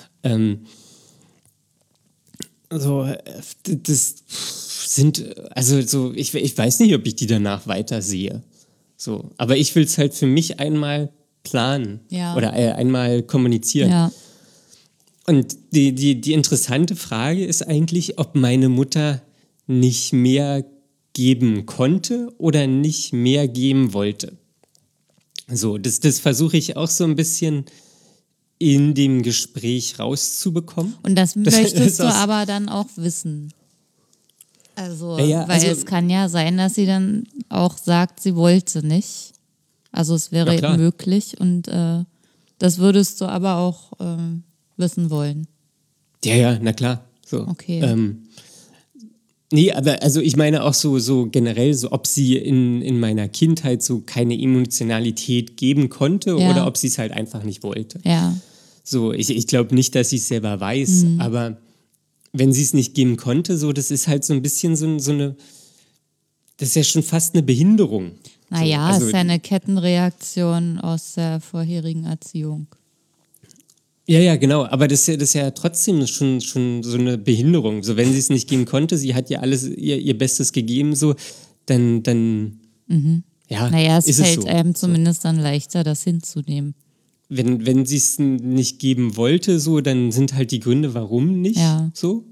Das sind, also so, ich weiß nicht, ob ich die danach weiter sehe. So, aber ich will es halt für mich einmal planen Ja. oder einmal kommunizieren. Ja, Und die interessante Frage ist eigentlich, ob meine Mutter nicht mehr geben konnte oder nicht mehr geben wollte. So, das versuche ich auch so ein bisschen in dem Gespräch rauszubekommen. und das Das möchtest ist du aus- aber dann auch wissen. Also, Ja, weil also- es kann ja sein, dass sie dann auch sagt, sie wollte nicht. Also es Ja, wäre klar. möglich und das würdest du aber auch wissen wollen. Ja, na klar. So. Okay. Nee, aber also ich meine auch so generell, so ob sie in meiner Kindheit so keine Emotionalität geben konnte Ja. oder ob sie es halt einfach nicht wollte. Ja, So, ich glaube nicht, dass sie es selber weiß, aber wenn sie es nicht geben konnte, so, das ist halt so ein bisschen so eine, das ist ja schon fast eine Behinderung. naja, So, also- ist ja eine Kettenreaktion aus der vorherigen Erziehung. Ja, genau, aber das ist ja trotzdem schon so eine Behinderung. So, wenn sie es nicht geben konnte, sie hat ja alles ihr Bestes gegeben, so, dann ja, Naja, es ist fällt es so. einem zumindest dann leichter, das hinzunehmen. Wenn sie es nicht geben wollte, so, dann sind halt die Gründe, warum nicht, Ja. so.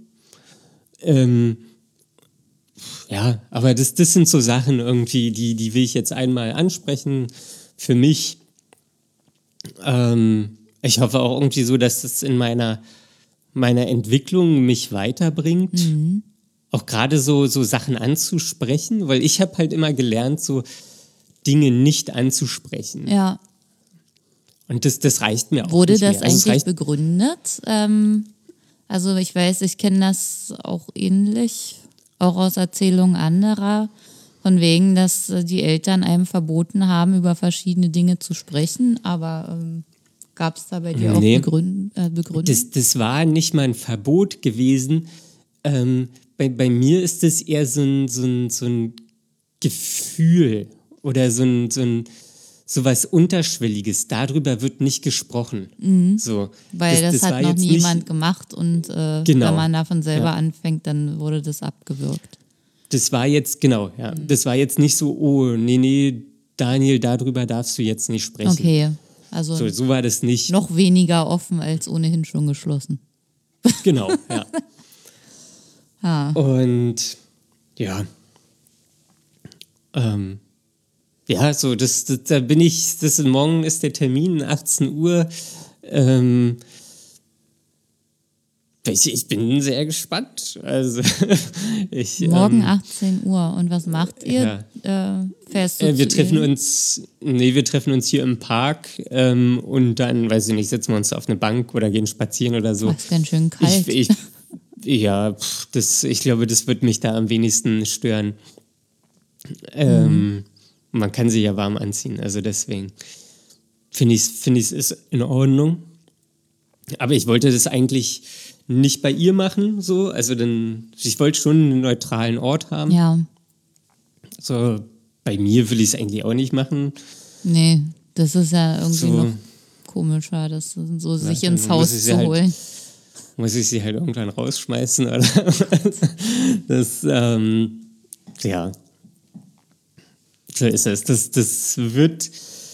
Ja, aber das sind so Sachen irgendwie, die will ich jetzt einmal ansprechen für mich. Ich hoffe auch irgendwie so, dass das in meiner Entwicklung mich weiterbringt. Auch gerade so Sachen anzusprechen, weil ich habe halt immer gelernt, so Dinge nicht anzusprechen. Ja. Und das reicht mir auch Wurde nicht das mehr. Also es eigentlich reicht, begründet? Also ich weiß, ich kenne das auch ähnlich, auch aus Erzählungen anderer, von wegen, dass die Eltern einem verboten haben, über verschiedene Dinge zu sprechen, aber gab es da bei dir auch Nee. Begründung? das war nicht mal ein Verbot gewesen. Bei mir ist es eher so ein Gefühl oder so ein sowas Unterschwelliges, darüber wird nicht gesprochen. So, Weil das hat war noch jetzt nie nicht- jemand gemacht und Genau. wenn man davon selber Ja. anfängt, dann wurde das abgewürgt. Das war jetzt, genau, ja. Das war jetzt nicht so, oh, nee, Daniel, darüber darfst du jetzt nicht sprechen. Okay, also So war das nicht. noch weniger offen als ohnehin schon geschlossen. Genau, ja. Ah. Und ja. Ja, so, da bin ich, morgen ist der Termin, 18 Uhr. Ich bin sehr gespannt. Also, Morgen 18 Uhr. Und was macht ihr? Fährst du wir zu treffen ihr? wir treffen uns hier im Park und dann, weiß ich nicht, setzen wir uns auf eine Bank oder gehen spazieren oder so. Ach, ist ganz schön kalt. Ich glaube, das wird mich da am wenigsten stören. Man kann sich ja warm anziehen, also deswegen finde ich es in Ordnung. Aber ich wollte das eigentlich nicht bei ihr machen, so. Also ich wollte schon einen neutralen Ort haben. Ja, So, bei mir will ich es eigentlich auch nicht machen. nee, das ist ja irgendwie So. noch komischer, das so sich dann ins muss Haus ich zu sie halt- holen. Muss ich sie halt irgendwann rausschmeißen oder das, ja. So ist es. Das wird,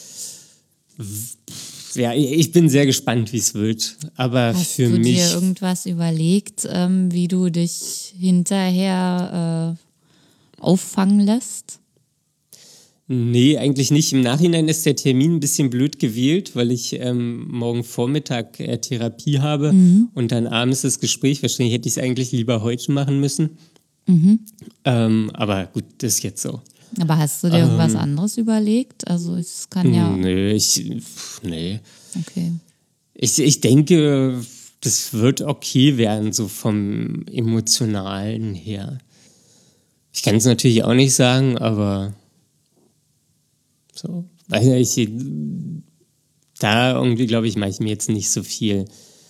ja, ich bin sehr gespannt, wie es wird. Aber Hast für du mich, dir irgendwas überlegt, wie du dich hinterher auffangen lässt? nee, eigentlich nicht. Im Nachhinein ist der Termin ein bisschen blöd gewählt, weil ich morgen Vormittag Therapie habe und dann abends das Gespräch. Wahrscheinlich hätte ich es eigentlich lieber heute machen müssen. Aber gut, das ist jetzt so. Aber hast du dir irgendwas anderes überlegt? Also es kann ja, Nee. okay. Ich denke, das wird okay werden, so vom Emotionalen her. Ich kann es natürlich auch nicht sagen, aber so, weil da irgendwie, glaube ich, mache ich mir jetzt nicht so viel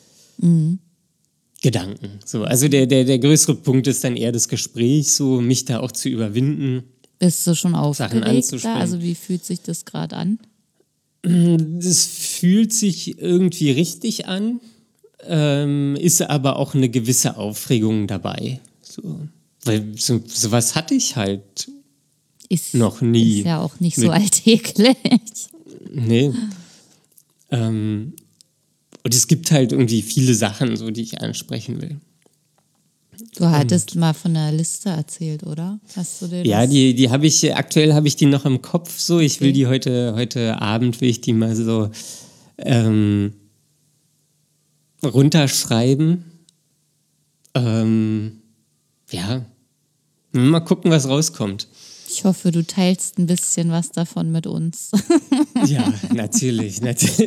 Gedanken. So, also der größere Punkt ist dann eher das Gespräch, so mich da auch zu überwinden. Bist du schon Sachen aufgeregt da? anzusprechen. Also wie fühlt sich das gerade an? Das fühlt sich irgendwie richtig an, ist aber auch eine gewisse Aufregung dabei. So. Weil sowas hatte ich halt Ist noch nie. Ist ja auch nicht so Mit- alltäglich. Nee. Und es gibt halt irgendwie viele Sachen, so, die ich ansprechen will. Du hattest mal von einer Liste erzählt, oder? Hast du dir Ja, das? die habe ich, aktuell habe ich die noch im Kopf, so. Ich will Okay. die heute Abend, will ich die mal so runterschreiben. Ja, mal gucken, was rauskommt. Ich hoffe, du teilst ein bisschen was davon mit uns. Ja, natürlich.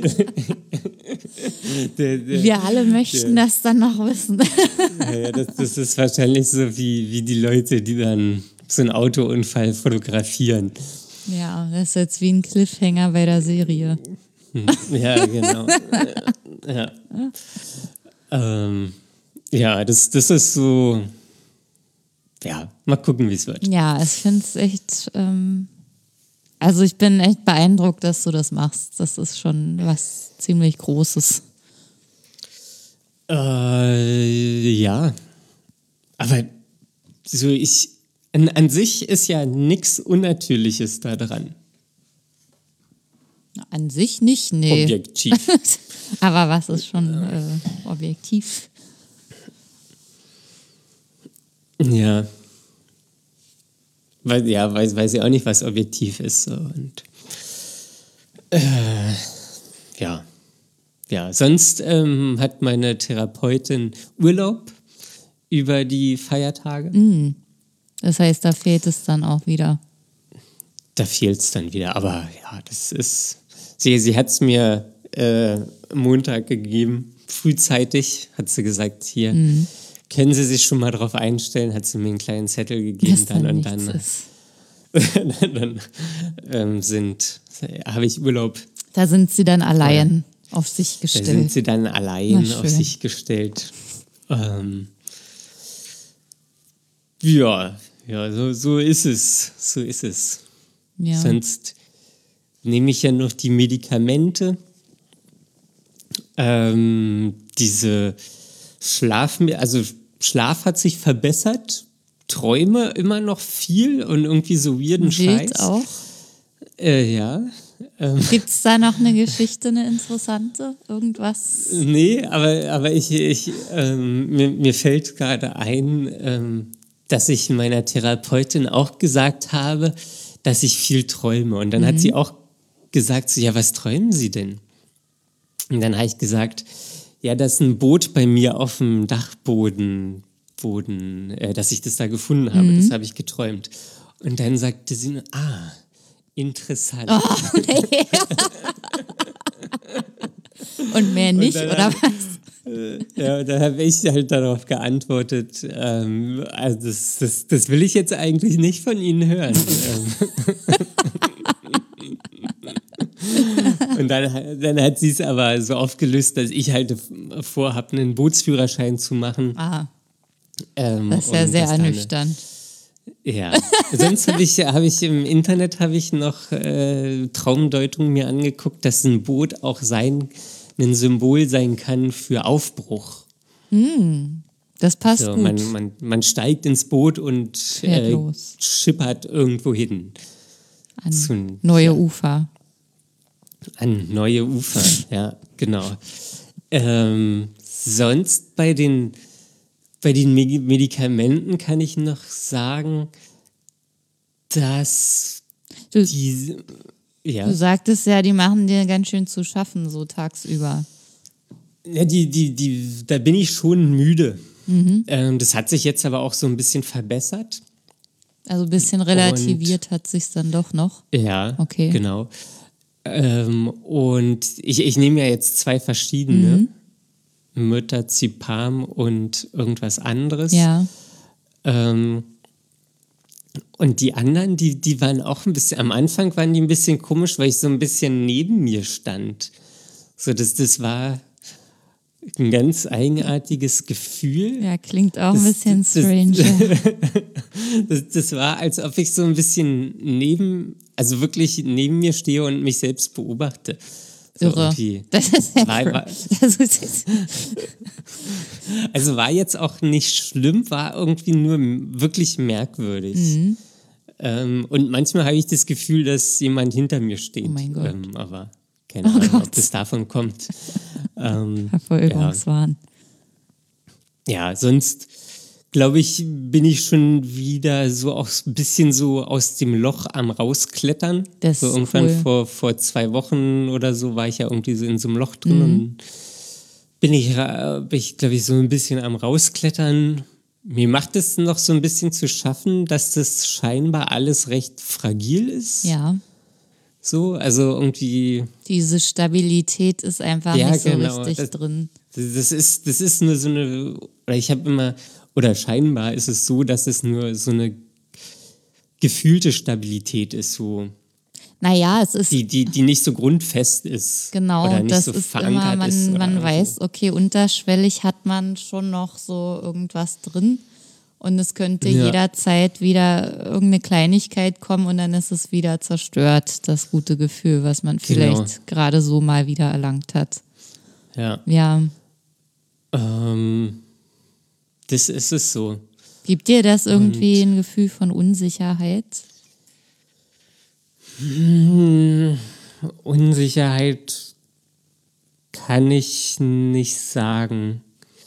Wir alle möchten das dann noch wissen. Ja, das ist wahrscheinlich so wie die Leute, die dann so einen Autounfall fotografieren. Ja, das ist jetzt wie ein Cliffhanger bei der Serie. Ja, genau. Ja, das ist so. Ja, mal gucken, wie es wird. Ja, ich finde es echt. Also, ich bin echt beeindruckt, dass du das machst. Das ist schon was ziemlich Großes. Ja. Aber so an sich ist ja nichts Unnatürliches da dran. An sich nicht, nee. Objektiv. Aber was ist schon objektiv? Ja. Weiß ich auch nicht, was objektiv ist. So. Und ja. Ja, sonst hat meine Therapeutin Urlaub über die Feiertage. Das heißt, da fehlt es dann auch wieder. Da fehlt es dann wieder. Aber ja, das ist. Sie hat es mir Montag gegeben, frühzeitig, hat sie gesagt, hier. Können Sie sich schon mal drauf einstellen, hat sie mir einen kleinen Zettel gegeben, Dass dann und nichts ist. dann habe ich Urlaub. Da sind sie dann allein auf sich Da gestellt. sind sie dann allein Na, auf schön. sich gestellt. Ja, so ist es. So ist es. Ja. Sonst nehme ich ja noch die Medikamente. Diese Schlaf hat sich verbessert, träume immer noch viel und irgendwie so weirden Wild Scheiß. auch. Ja. Gibt es da noch eine Geschichte, eine interessante? Irgendwas? Nee, aber mir fällt gerade ein, dass ich meiner Therapeutin auch gesagt habe, dass ich viel träume. Und dann hat sie auch gesagt, so, ja, was träumen Sie denn? Und dann habe ich gesagt, ja, dass ein Boot bei mir auf dem Dachboden, dass ich das da gefunden habe. Das habe ich geträumt. Und dann sagte sie, interessant. Oh, nee. Und mehr nicht, oder was? Ja, da habe ich halt darauf geantwortet, also das will ich jetzt eigentlich nicht von Ihnen hören. Und dann hat sie es aber so aufgelöst, dass ich halt vorhabe, einen Bootsführerschein zu machen. Das ist ja sehr ernüchternd. Ja, sonst habe ich im Internet noch Traumdeutungen mir angeguckt, dass ein Boot auch ein Symbol sein kann für Aufbruch. Das passt So, gut. man steigt ins Boot und schippert irgendwo hin. An neue Ufer. An neue Ufer, ja, genau. Sonst bei den Medikamenten kann ich noch sagen, dass Du sagtest ja, die machen dir ganz schön zu schaffen, so tagsüber. Ja, da bin ich schon müde. Das hat sich jetzt aber auch so ein bisschen verbessert. Also ein bisschen relativiert hat sich's dann doch noch. Ja, okay. Genau. Und ich nehme ja jetzt 2 verschiedene. Mirtazapam und irgendwas anderes. Ja. Und die anderen, die waren auch ein bisschen, am Anfang waren die ein bisschen komisch, weil ich so ein bisschen neben mir stand. So, das war ein ganz eigenartiges Gefühl. Ja, klingt auch ein bisschen strange. Das war, als ob ich so ein bisschen wirklich neben mir stehe und mich selbst beobachte. So Irre. Das ist ja Also war jetzt auch nicht schlimm, war irgendwie nur wirklich merkwürdig. Und manchmal habe ich das Gefühl, dass jemand hinter mir steht. Oh mein Gott. Aber keine Ahnung, ob das davon kommt. Verfolgungswahn. Ja, sonst glaube ich, bin ich schon wieder so auch ein bisschen so aus dem Loch am Rausklettern. Das so ist irgendwann cool. vor 2 Wochen oder so war ich ja irgendwie so in so einem Loch drin und bin ich glaube ich, so ein bisschen am Rausklettern. Mir macht es noch so ein bisschen zu schaffen, dass das scheinbar alles recht fragil ist. Ja. So, also irgendwie. Diese Stabilität ist einfach nicht so richtig drin. Das ist nur so eine, oder scheinbar ist es so, dass es nur so eine gefühlte Stabilität ist, so. Naja, es ist. Die nicht so grundfest ist. Genau, oder nicht das so ist verankert immer, ist. man weiß, okay, unterschwellig hat man schon noch so irgendwas drin. Und es könnte jederzeit wieder irgendeine Kleinigkeit kommen und dann ist es wieder zerstört, das gute Gefühl, was man vielleicht gerade so mal wieder erlangt hat. Ja. Ja. Das ist es so. Gibt dir das irgendwie ein Gefühl von Unsicherheit? Unsicherheit kann ich nicht sagen.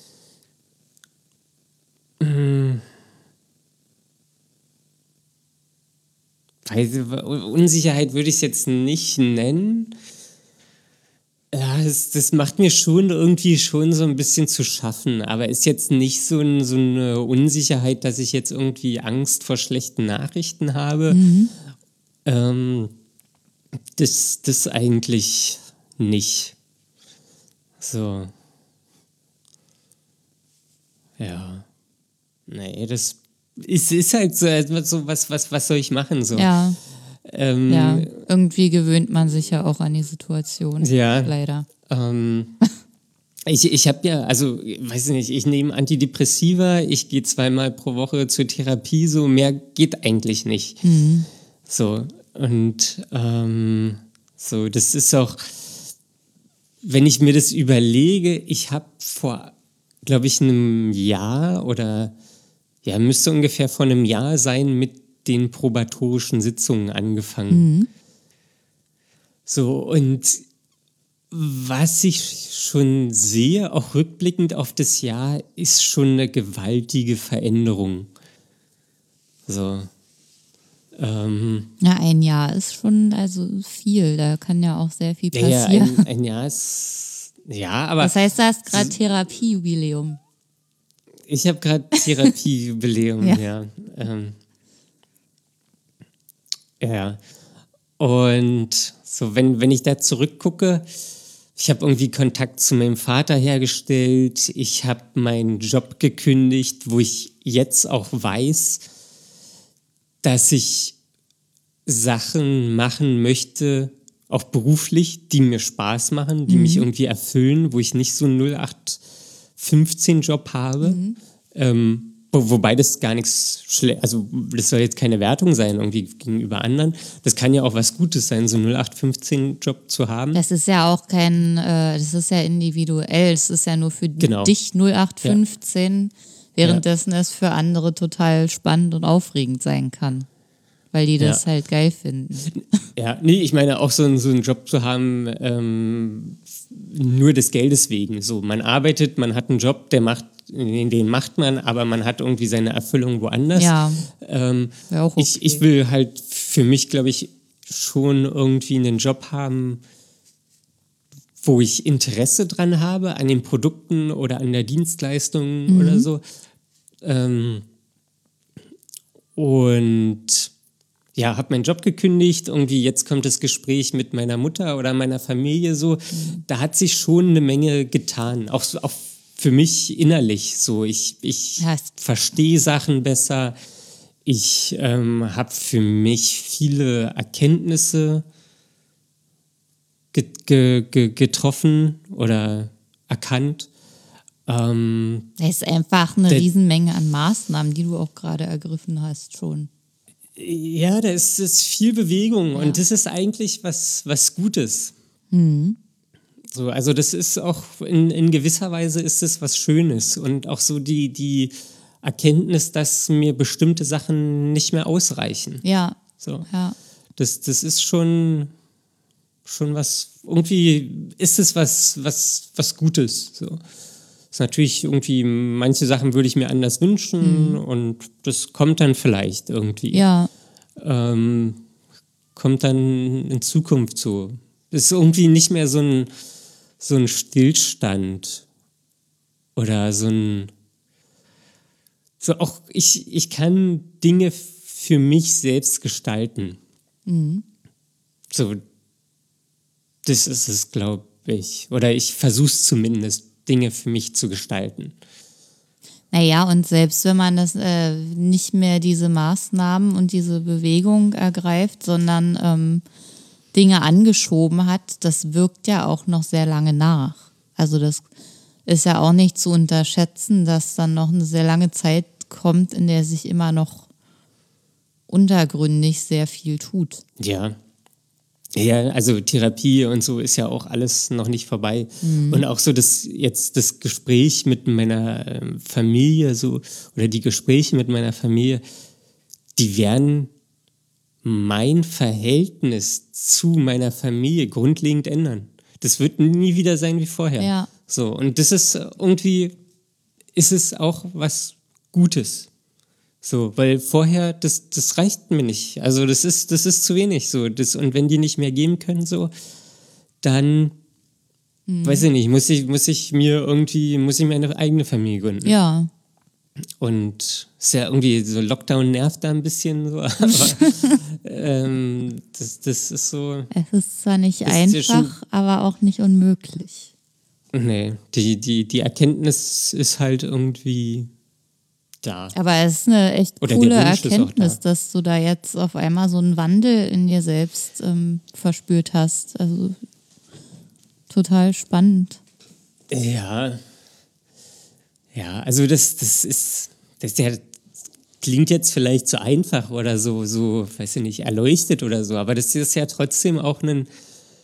Unsicherheit würde ich es jetzt nicht nennen. Ja, das macht mir schon irgendwie schon so ein bisschen zu schaffen, aber ist jetzt nicht so eine Unsicherheit, dass ich jetzt irgendwie Angst vor schlechten Nachrichten habe. Das eigentlich nicht. So. Ja. Nee, das ist halt so was soll ich machen? So. Ja. Ja, irgendwie gewöhnt man sich ja auch an die Situation. Ja. Leider. Ich habe ja, also, weiß ich nicht, ich nehme Antidepressiva, ich gehe 2-mal pro Woche zur Therapie, so mehr geht eigentlich nicht. So, und So, das ist auch, wenn ich mir das überlege, ich habe vor, glaube ich, einem Jahr oder ja, müsste ungefähr vor einem Jahr sein, mit den probatorischen Sitzungen angefangen. So, und was ich schon sehe, auch rückblickend auf das Jahr, ist schon eine gewaltige Veränderung. So. Ja, ein Jahr ist schon also viel. Da kann ja auch sehr viel Ja, passieren. ein Jahr ist. Ja, aber. Das heißt, du hast gerade Therapiejubiläum. Ich habe gerade Therapiejubiläum, ja. Ja. Und so, wenn ich da zurückgucke, ich habe irgendwie Kontakt zu meinem Vater hergestellt, ich habe meinen Job gekündigt, wo ich jetzt auch weiß, dass ich Sachen machen möchte, auch beruflich, die mir Spaß machen, die mich irgendwie erfüllen, wo ich nicht so einen 0815-Job habe. Wobei das gar nichts also das soll jetzt keine Wertung sein irgendwie gegenüber anderen. Das kann ja auch was Gutes sein, so einen 0815-Job zu haben. Das ist ja auch das ist ja individuell. Es ist ja nur für Genau. dich 0815, währenddessen es für andere total spannend und aufregend sein kann. Weil die das halt geil finden. Ja, nee, ich meine auch so einen Job zu haben, nur des Geldes wegen. So, man arbeitet, man hat einen Job, den macht man, aber man hat irgendwie seine Erfüllung woanders. Ja, wäre auch okay. Ich will halt für mich, glaube ich, schon irgendwie einen Job haben, wo ich Interesse dran habe, an den Produkten oder an der Dienstleistung oder so. Und ja, habe meinen Job gekündigt, irgendwie jetzt kommt das Gespräch mit meiner Mutter oder meiner Familie so, da hat sich schon eine Menge getan, auch für mich innerlich so, ich verstehe Sachen besser, ich habe für mich viele Erkenntnisse getroffen oder erkannt. Es ist einfach eine Riesenmenge an Maßnahmen, die du auch gerade ergriffen hast schon. Ja, da ist viel Bewegung und das ist eigentlich was Gutes. So, also das ist auch in gewisser Weise ist es was Schönes und auch so die Erkenntnis, dass mir bestimmte Sachen nicht mehr ausreichen. Ja. So. Ja. Das ist schon was, irgendwie ist es was Gutes. So. Ist natürlich irgendwie, manche Sachen würde ich mir anders wünschen und das kommt dann vielleicht irgendwie. Ja. Kommt dann in Zukunft so. Ist irgendwie nicht mehr so ein Stillstand oder so auch ich kann Dinge für mich selbst gestalten. So, das ist es, glaube ich. Oder ich versuche es zumindest, Dinge für mich zu gestalten. Naja, und selbst wenn man das nicht mehr diese Maßnahmen und diese Bewegung ergreift, sondern Dinge angeschoben hat, das wirkt ja auch noch sehr lange nach. Also das ist ja auch nicht zu unterschätzen, dass dann noch eine sehr lange Zeit kommt, in der sich immer noch untergründig sehr viel tut. Ja. Ja, also Therapie und so ist ja auch alles noch nicht vorbei. Und auch so das Gespräch mit meiner Familie so oder die Gespräche mit meiner Familie, die werden mein Verhältnis zu meiner Familie grundlegend ändern. Das wird nie wieder sein wie vorher. Ja. So, und das ist irgendwie, ist es auch was Gutes. So, weil vorher, das reicht mir nicht. Also das ist zu wenig. So, und wenn die nicht mehr geben können, so, dann, weiß ich nicht, muss ich mir eine eigene Familie gründen. Ja. Und ist ja irgendwie, so Lockdown nervt da ein bisschen so, aber das ist so. Es ist zwar nicht ist ja einfach, aber auch nicht unmöglich. Nee, die Erkenntnis ist halt irgendwie da. Aber es ist eine echt Oder coole der Wunsch ist auch Erkenntnis, da. dass du da jetzt auf einmal so einen Wandel in dir selbst verspürt hast. Also total spannend. Ja. Ja, also das klingt jetzt vielleicht so einfach oder so, weiß ich nicht, erleuchtet oder so, aber das ist ja trotzdem auch ein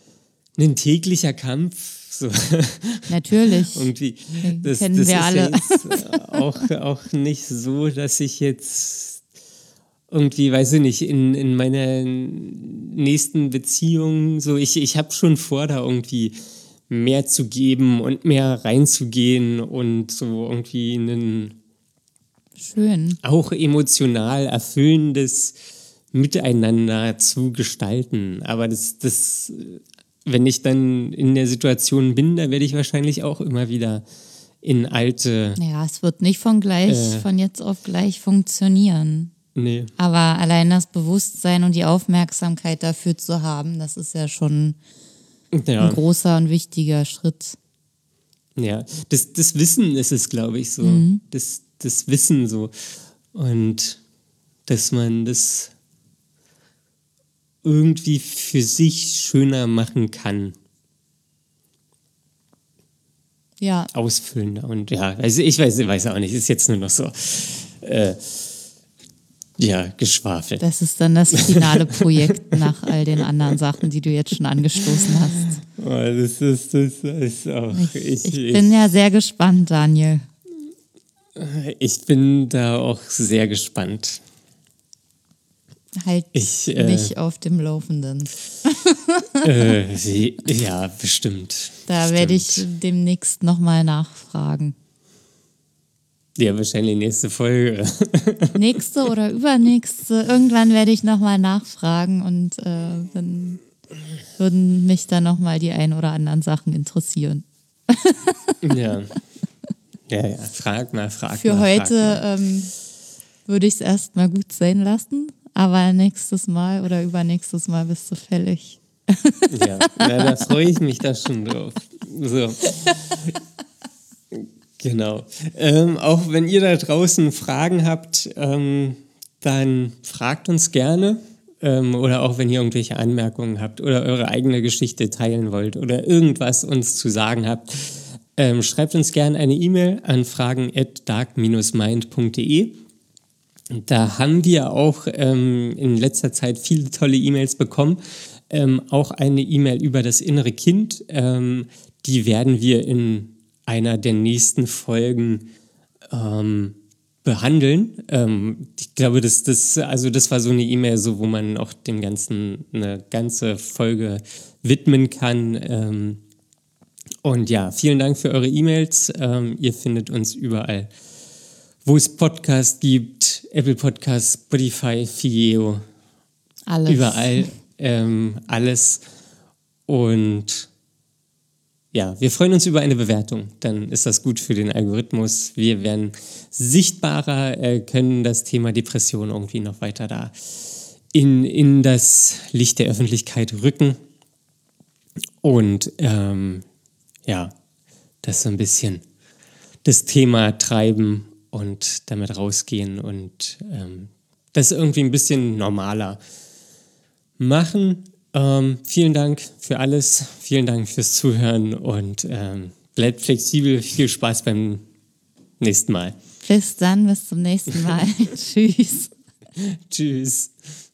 ein täglicher Kampf. So. Natürlich. Irgendwie, das kennen wir ist alle. ja jetzt auch nicht so, dass ich jetzt irgendwie, weiß ich nicht, in meiner nächsten Beziehung so, ich habe schon vor, da irgendwie mehr zu geben und mehr reinzugehen und so irgendwie ein Schön. auch emotional erfüllendes Miteinander zu gestalten. Aber das, wenn ich dann in der Situation bin, da werde ich wahrscheinlich auch immer wieder in alte. Ja, es wird nicht von jetzt auf gleich funktionieren. Nee. Aber allein das Bewusstsein und die Aufmerksamkeit dafür zu haben, das ist ja schon ein großer und wichtiger Schritt. Ja, das Wissen ist es, glaube ich, so. Das Wissen so. Und dass man das irgendwie für sich schöner machen kann. Ja. Ausfüllender. Und ja, also ich weiß auch nicht, ist jetzt nur noch so Geschwafel. Das ist dann das finale Projekt nach all den anderen Sachen, die du jetzt schon angestoßen hast. Oh, das ist auch. Ich bin ja sehr gespannt, Daniel. Ich bin da auch sehr gespannt. Halt mich auf dem Laufenden. Ja, bestimmt. Da werde ich demnächst nochmal nachfragen. Ja, wahrscheinlich nächste Folge. Nächste oder übernächste. Irgendwann werde ich nochmal nachfragen und dann würden mich dann nochmal die ein oder anderen Sachen interessieren. Ja, frag mal. Für heute würde ich es erstmal gut sein lassen, aber nächstes Mal oder übernächstes Mal bist du fällig. Ja, da freue ich mich da schon drauf. So. Genau. Auch wenn ihr da draußen Fragen habt, dann fragt uns gerne. Oder auch wenn ihr irgendwelche Anmerkungen habt oder eure eigene Geschichte teilen wollt oder irgendwas uns zu sagen habt, schreibt uns gerne eine E-Mail an fragen@dark-mind.de. Da haben wir auch in letzter Zeit viele tolle E-Mails bekommen. Auch eine E-Mail über das innere Kind. Die werden wir in einer der nächsten Folgen behandeln. Ich glaube, das war so eine E-Mail, so, wo man auch dem Ganzen eine ganze Folge widmen kann. Und ja, vielen Dank für eure E-Mails. Ihr findet uns überall, wo es Podcasts gibt, Apple Podcasts, Spotify, Vimeo, alles. Überall alles. Und ja, wir freuen uns über eine Bewertung. Dann ist das gut für den Algorithmus. Wir werden sichtbarer, können das Thema Depression irgendwie noch weiter da in das Licht der Öffentlichkeit rücken. Und das so ein bisschen das Thema treiben und damit rausgehen und das irgendwie ein bisschen normaler machen. Vielen Dank für alles, vielen Dank fürs Zuhören und bleibt flexibel. Viel Spaß beim nächsten Mal. Bis dann, bis zum nächsten Mal. Tschüss. Tschüss.